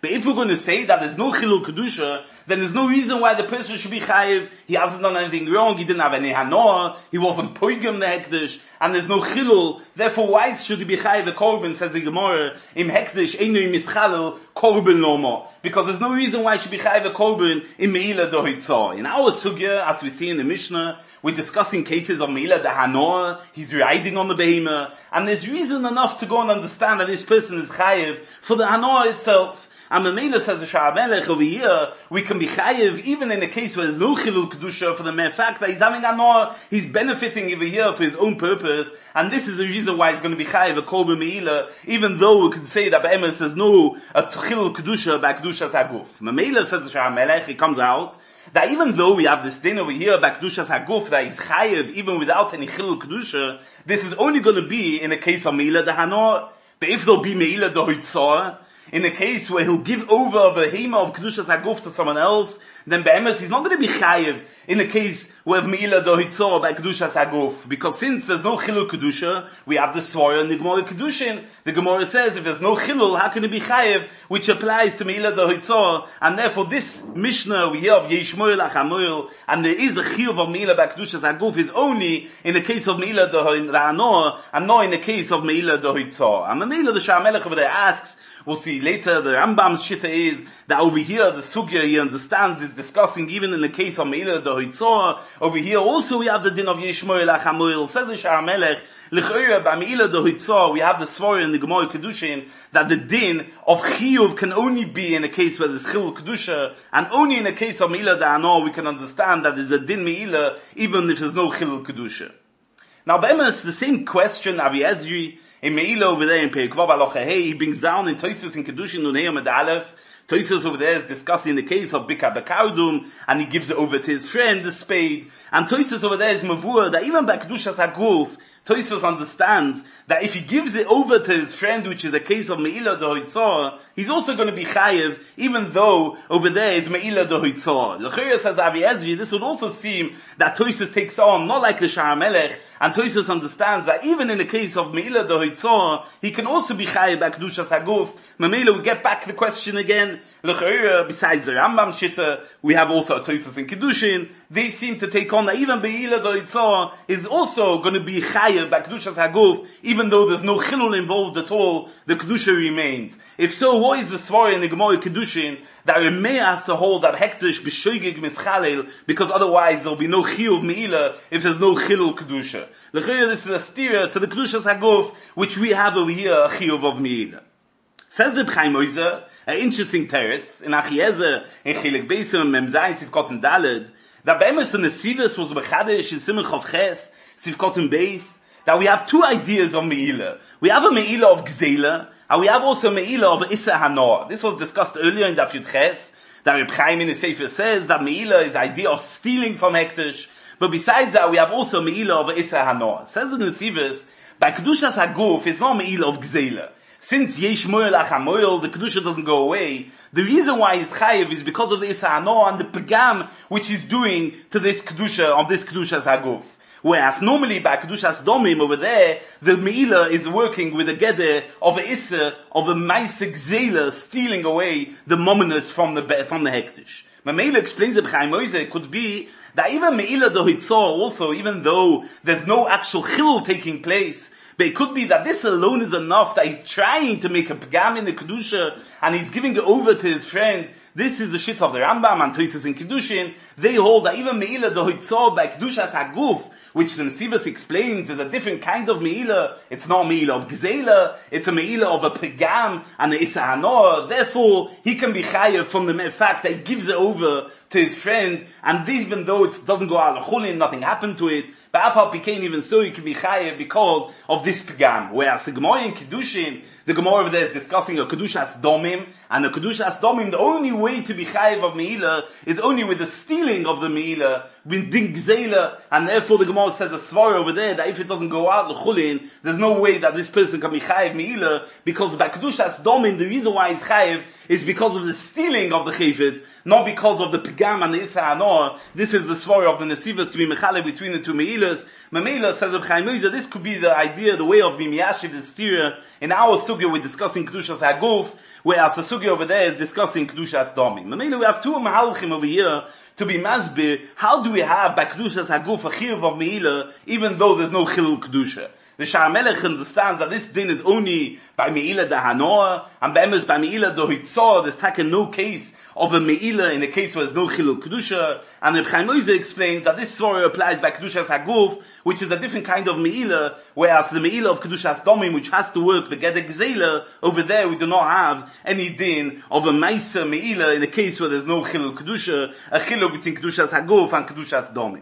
But if we're going to say that there's no chilul kedusha, then there's no reason why the person should be chayiv. He hasn't done anything wrong. He didn't have any hanoah. He wasn't poigim the hekdesh, and there's no chilul. Therefore, why should he be chayiv a korban? Says the Gemara, im hekdesh einu mischalel korban lomo. Because there's no reason why he should be chayiv a korban in meila dohitzah. In our sugya, as we see in the Mishnah, we're discussing cases of meila the hanoah. He's riding on the behemoth, and there's reason enough to go and understand that this person is chayiv for the hanoah itself. And Mamela says the Sha'ar Melech over here, we can be chayiv even in a case where there's no chilul kedusha for the mere fact that he's having hanoah, he's benefiting over here for his own purpose, and this is the reason why he's going to be chayiv a korban meila, even though we can say that Be'emes says no a chilul kedusha by kedushas haguf. Mamela says the Sha'ar Melech, it comes out that even though we have this thing over here by kedushas haguf that is chayiv even without any chilul kedusha, this is only going to be in a case of meila the hanoah. But if there'll be meila the hoitzah, in a case where he'll give over the hema of kedushas haguf to someone else, then be'emes he's not going to be chayiv in a case where meila dohitzor by kedushas haguf, because since there's no chilul kedusha, we have the svara in the Gemara kedushin. The Gemara says if there's no chilul, how can it be chayiv, which applies to meila dohitzor, and therefore this Mishnah we hear of yeshmoel achamoel, and there is a chiyuv of meila by kedushas haguf is only in the case of meila dohitzor, and not in the case of meila dohitzor. And the meila the Sha'ar Melech over there asks. We'll see later, the Rambam's shitta is that over here, the sugya he understands is discussing even in the case of Meila Dohitzor. Over here also we have the din of Yeshmoel Achamoel. Says the Sha'ar Melech, L'choira by Meila Dohitzor, we have the svara in the Gemara Kedushin, that the din of Chiyuv can only be in a case where there's Chilul Kedusha, and only in a case of Meila Da'anor we can understand that there's a din Meila, even if there's no Chilul Kedusha. Now, Be'emes, the same question, Avi Ezri, in Meila over there in Peikvav Alocha Hey, he brings down in Tosfos in Kedushin Nunei Amud Aleph. Tosfos over there is discussing the case of Bika Bekardum, and he gives it over to his friend, the spade. And Tosfos over there is Mavur, that even by Kedushas Haguf, Tosfos understands that if he gives it over to his friend, which is a case of Meila Dohitzor, he's also going to be chayiv, even though over there it's Meila Dohitzor. L'chayr says Avi Ezri, this would also seem that Tosfos takes on, not like the Sha'ar Melech, and Tosfos understands that even in the case of Meila Dohitzor, he can also be chayiv by Kedushas Haguf. Mamela, we get back the question again. L'chayr, besides the Rambam Shitta, we have also Tosfos in Kedushin. They seem to take on that even Meila Dohitzor is also going to be chayiv by Kedushas Haguf, even though there's no chilul involved at all, the Kedusha remains. If so, what is the svara in the Gemara Kedushin that Remei has to hold that hektish b'shoigig mischalel, because otherwise there'll be no chiyuv meila if there's no chilul Kedusha. This is a steer to the Kedushas Haguf, which we have over here, a chiyuv of meila. Says Reb Chaim Oizer, an interesting teretz, in Achiezer, in Chilek Beisim, Memzai, Sivkot and Daled, that Be'emes and Nesivus was Bechadesh in Simach of Ches, Sivkot and Beis, that we have two ideas of Meila. We have a Meila of Gzeila, and we have also a Meila of Issa Hanoah. This was discussed earlier in Daf Yud Ches, that Reb Chaim in the Sefer says that Meila is the idea of stealing from Hektish, but besides that we have also a Meila of Issa Hanoah. It says in the Sivus, by Kedushas Haguf, it's not a Meila of Gzeila. Since Yesh Moel Achamoel, the Kedusha doesn't go away, the reason why he's chayiv is because of the Issa Hanoah and the Pegam which he's doing to this Kedusha, of this Kedushas Haguf. Whereas normally by Kedushas Domim over there, the Meila is working with a Geder of a Issa, of a Maisik Zela, stealing away the Mominus from the, from the Hektish. Meila explains that Chaim Oizer, it could be that even Meila Dohitzor also, even though there's no actual chilul taking place, but it could be that this alone is enough, that he's trying to make a pagam in the Kedusha, and he's giving it over to his friend. This is the shit of the Rambam and Tosfos in Kedushin. They hold that even Meila Dohitzor by Kedushas Haguf, which the Nesivus explains is a different kind of Meila. It's not a Meila of Gzeila, it's a Meila of a pagam and a Issa Hanoah. Therefore, he can be chayav from the mere fact that he gives it over to his friend, and even though it doesn't go out of chulin, nothing happened to it, but Afal became even so, you can be chayav because of this pagam. Whereas the Gemara in Kedushin, the Gemara over there is discussing a Kedushas Domim, and the Kedushas Domim, the only way to be chayav of Meila is only with the stealing of the Meila, with Din Gzeila, and therefore the Gemara says a svara over there that if it doesn't go out l'chulin, there's no way that this person can be chayav Meila, because by Kedushas Domim, the reason why he's chayav is because of the stealing of the chayvit, not because of the pagam and the Issa Hanoah. This is the svara of the Nesivus to be mechale between the two Meilas. Mamela says of Chaim Oizer, this could be the idea, the way of being yashiv the steer in our sugya we're discussing Kedushas Haguf, whereas the sugya over there is discussing Kedushas Domim. Mainly we have two mahalchim over here to be masbir. How do we have by Kedushas Haguf a chiyuv of Meila, even though there's no chilul Kedusha? The Sha'ar Melech understands that this din is only by Meila da Hanoah, and by by Meila da Hitzor, there's taken no case of a Meila in a case where there's no Chilul Kedusha. And Reb Chaim Oizer explains that this story applies by Kedushas Haguf, which is a different kind of Meila, whereas the Meila of Kedushas Domim, which has to work Begeder Gzeila, over there we do not have any din of a Maisa Meila in a case where there's no Chilul Kedusha, a Chilul between Kedushas Haguf and Kedushas Domim.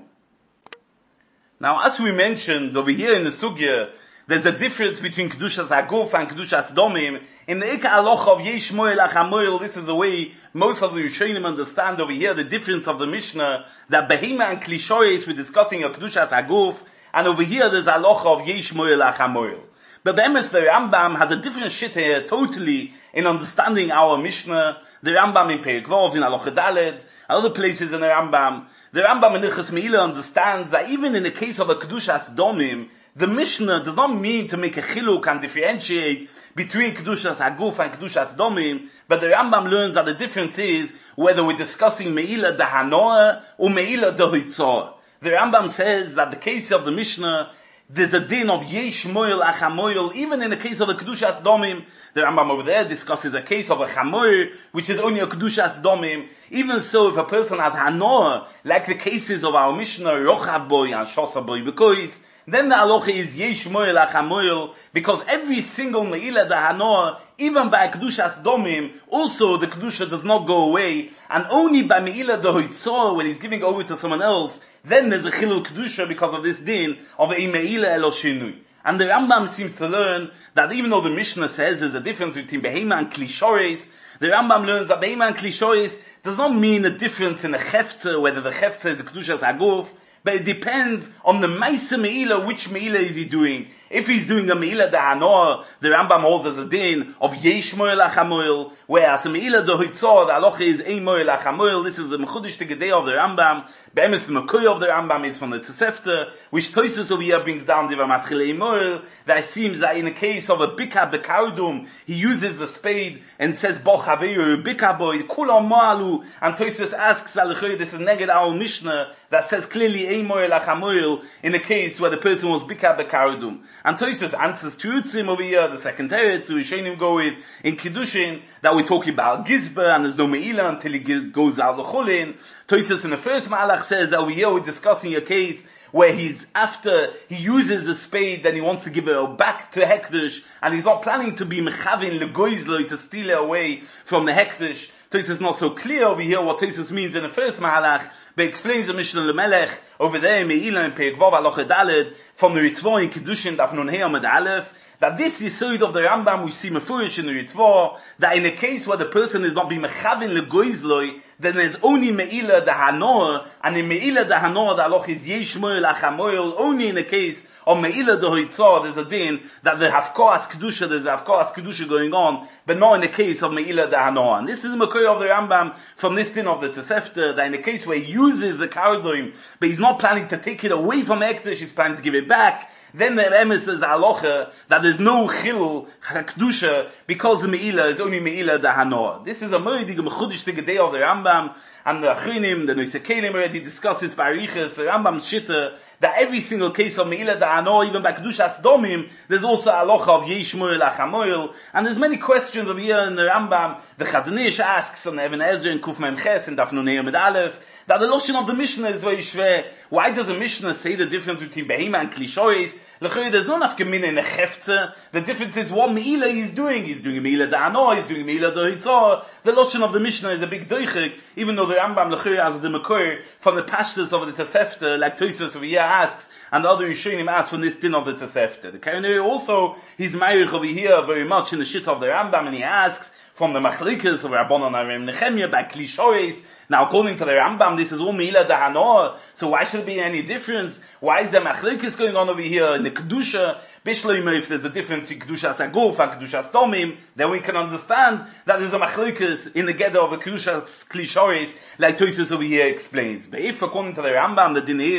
Now, as we mentioned over here in the Sugya, there's a difference between Kedushas Haguf and Kedushas Domim. In the Ika Aloch of Yesh Moel Achamoel, this is the way most of the Rishonim understand over here the difference of the Mishnah, that Behema and Klishoyes we're discussing of Kedushas Haguf, and over here there's Aloch of Yesh Moel Achamoel. But the Emes, the Rambam has a different shit here totally in understanding our Mishnah. The Rambam in Perek Vov, in Aloch Daled, and other places in the Rambam. The Rambam in Ilchos Meila understands that even in the case of a Kedushas Domim, the Mishnah does not mean to make a chiluk and differentiate between Kedushas Haguf and Kedushas Domim, but the Rambam learns that the difference is whether we're discussing Meila da Hanoah or Meila da Hitzor. The Rambam says that the case of the Mishnah, there's a din of Yesh Moel Achamoel, even in the case of the Kedushas Domim. The Rambam over there discusses a case of a Chamoer, which is only a Kedushas Domim. Even so, if a person has Hanoah, like the cases of our Mishnah, Rochav Boy and Shosa Boy, because then the halacha is Yesh Moel Achamoel, because every single Meila da Hanoah, even by Kedushas Domim, also the Kedusha does not go away, and only by Meila da Hitzor, when he's giving over to someone else, then there's a Chilul Kedusha because of this din of a Meila Elo Shinui. And the Rambam seems to learn that even though the Mishnah says there's a difference between Behema and Klishores, the Rambam learns that Behema and Klishores does not mean a difference in the Chefze, whether the Chefze is a Kedushas Haguf, but it depends on the Maisa Meila, which Meila is he doing. If he's doing a Meila da Hanoah, the Rambam holds as a din of Yesh Moel Achamoel, whereas a Meila da Hitzor, the halacha is Ein Moel Achamoel. This is the Mechudesh Tegedei of the Rambam. Be'emes the Mekoy of the Rambam is from the Tosefta, which Tosus over here brings down the Maschil Ein Moel, that it seems that in the case of a Bika Bekardum, he uses the spade and says, Bo Chaveru, Bika Boy, Kulam Moalu, and Tosus asks, this is Neged our Mishnah, that says clearly Ein Moel Achamoel, in the case where the person was Bika Bekardum. And Tosus answers to Utzim over here, the second teretz, so Rishonim go with, in Kiddushin, that we're talking about Gizba, and there's no Meila until he goes out the Chulin. Tosus in the first Malach says that over here we're discussing a case where he's after, he uses the spade, then he wants to give it back to Hekdesh, and he's not planning to be Mechavin Legoizloi, to steal it away from the Hekdesh. Tosus is not so clear over here what Tosus means in the first Mahalach, but explains the Mishnah Lemelech over there in Meila and Perek Vav Aloch Daled from the Ritva in Kiddushin Daf Nun Hey Amud Aleph, that this Yesod of the Rambam we see Mefurish in the Ritva, that in a case where the person is not being Mechavin Legoizloi, then there's only Meila da Hanoah, and in Meila da Hanoah the Aloch is Yesh Moel Achamoel, only in the case of Meila da Hitzor, there's a din that the Hafkoas Kedusha, there's a Hafkoas Kedusha going on, but not in the case of Meila da Hanoah. And this is the Mekoy of the Rambam from this din of the Tosefta, that in the case where he uses the Kardoim, but he's not planning to take it away from Ekdesh, he's planning to give it back, then the Emes says Alocha, that there's no Chilul Kedusha, because the Meila is only Meila da Hanoah. This is a Moedig Mechudesh Tegedei of the Rambam, and the Achrinim, the Noisekelim already discussed this by Arichas, the Rambam's Shitta, that every single case of Meila da Hanoah, even by Kedushas Domim, there's also Alocha of Yesh Moel Achamoel, and there's many questions over here in the Rambam. The Chazon Ish asks on Even Ezra in Kuf Mem Ches in Daf Nun Hey Amud Aleph, that the Loshen of the Mishnah is very schwer. Why does the Mishnah say the difference between Behema and Klishois? There's no enough gemina in the Chefze. The difference is what Meila he's doing. He's doing Meila da Hanoah, he's doing Meila da Hitzor. The Loshen of the Mishnah is a big doichik, even though the Rambam Lechir has the Makor from the pashtus of the Tosefta, like Tosfos over here asks, and the other Rishonim ask from this din of the Tosefta. The Karanei also, he's married over here very much in the shit of the Rambam, and he asks from the Machlikas of Rabbanon Arim Nechemia by Klishois. Now, according to the Rambam, this is all Meila da Hanoah, so why should there be any difference? Why is there Machlikas going on over here in the Kedusha? Bishloima, if there's a difference in Kedushas Haguf and Kedushas Domim, then we can understand that there's a Machlikas in the Geder of the Kedushas Klishois, like Tosus over here explains. But if, according to the Rambam, the din is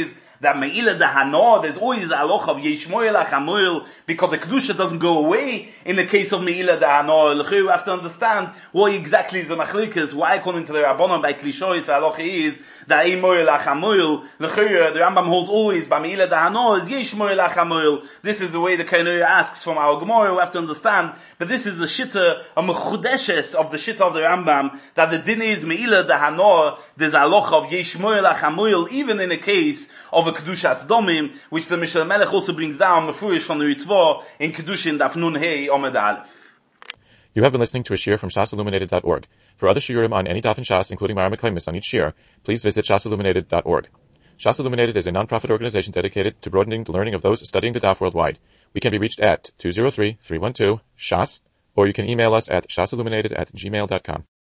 that Me'ila de Hana, there's always the halacha of Yesh Moel HaChamoel, because the Kedusha doesn't go away in the case of Me'ila de Hana. You have to understand what exactly is the Machlikas, why according to the Rabbanon by Klishois, the halacha is that Ein Moel HaChamoel, the Rambam holds always by Me'ila de Hana is Yesh Moel HaChamoel. This is the way the Kainoya asks from our Gemara, we have to understand, but this is the Shitta, a Mechudeshes of the Shitta of the Rambam, that the din is Me'ila de Hana, there's a halacha of Yesh Moel HaChamoel, even in a case of a Kedushas Domim, which the Mishnah Melech also brings down, Mefurish from the Ritzvah, in Kedushin Daf Nun Hey Omed Aleph. You have been listening to a shiur from shas illuminated dot org. For other shiurim on any daf in Shas, including Mara Meklemis on each shiur, please visit shas illuminated dot org. Shas Illuminated is a non-profit organization dedicated to broadening the learning of those studying the daf worldwide. We can be reached at two zero three, three one two, S H A S, or you can email us at shasilluminated at gmail dot com.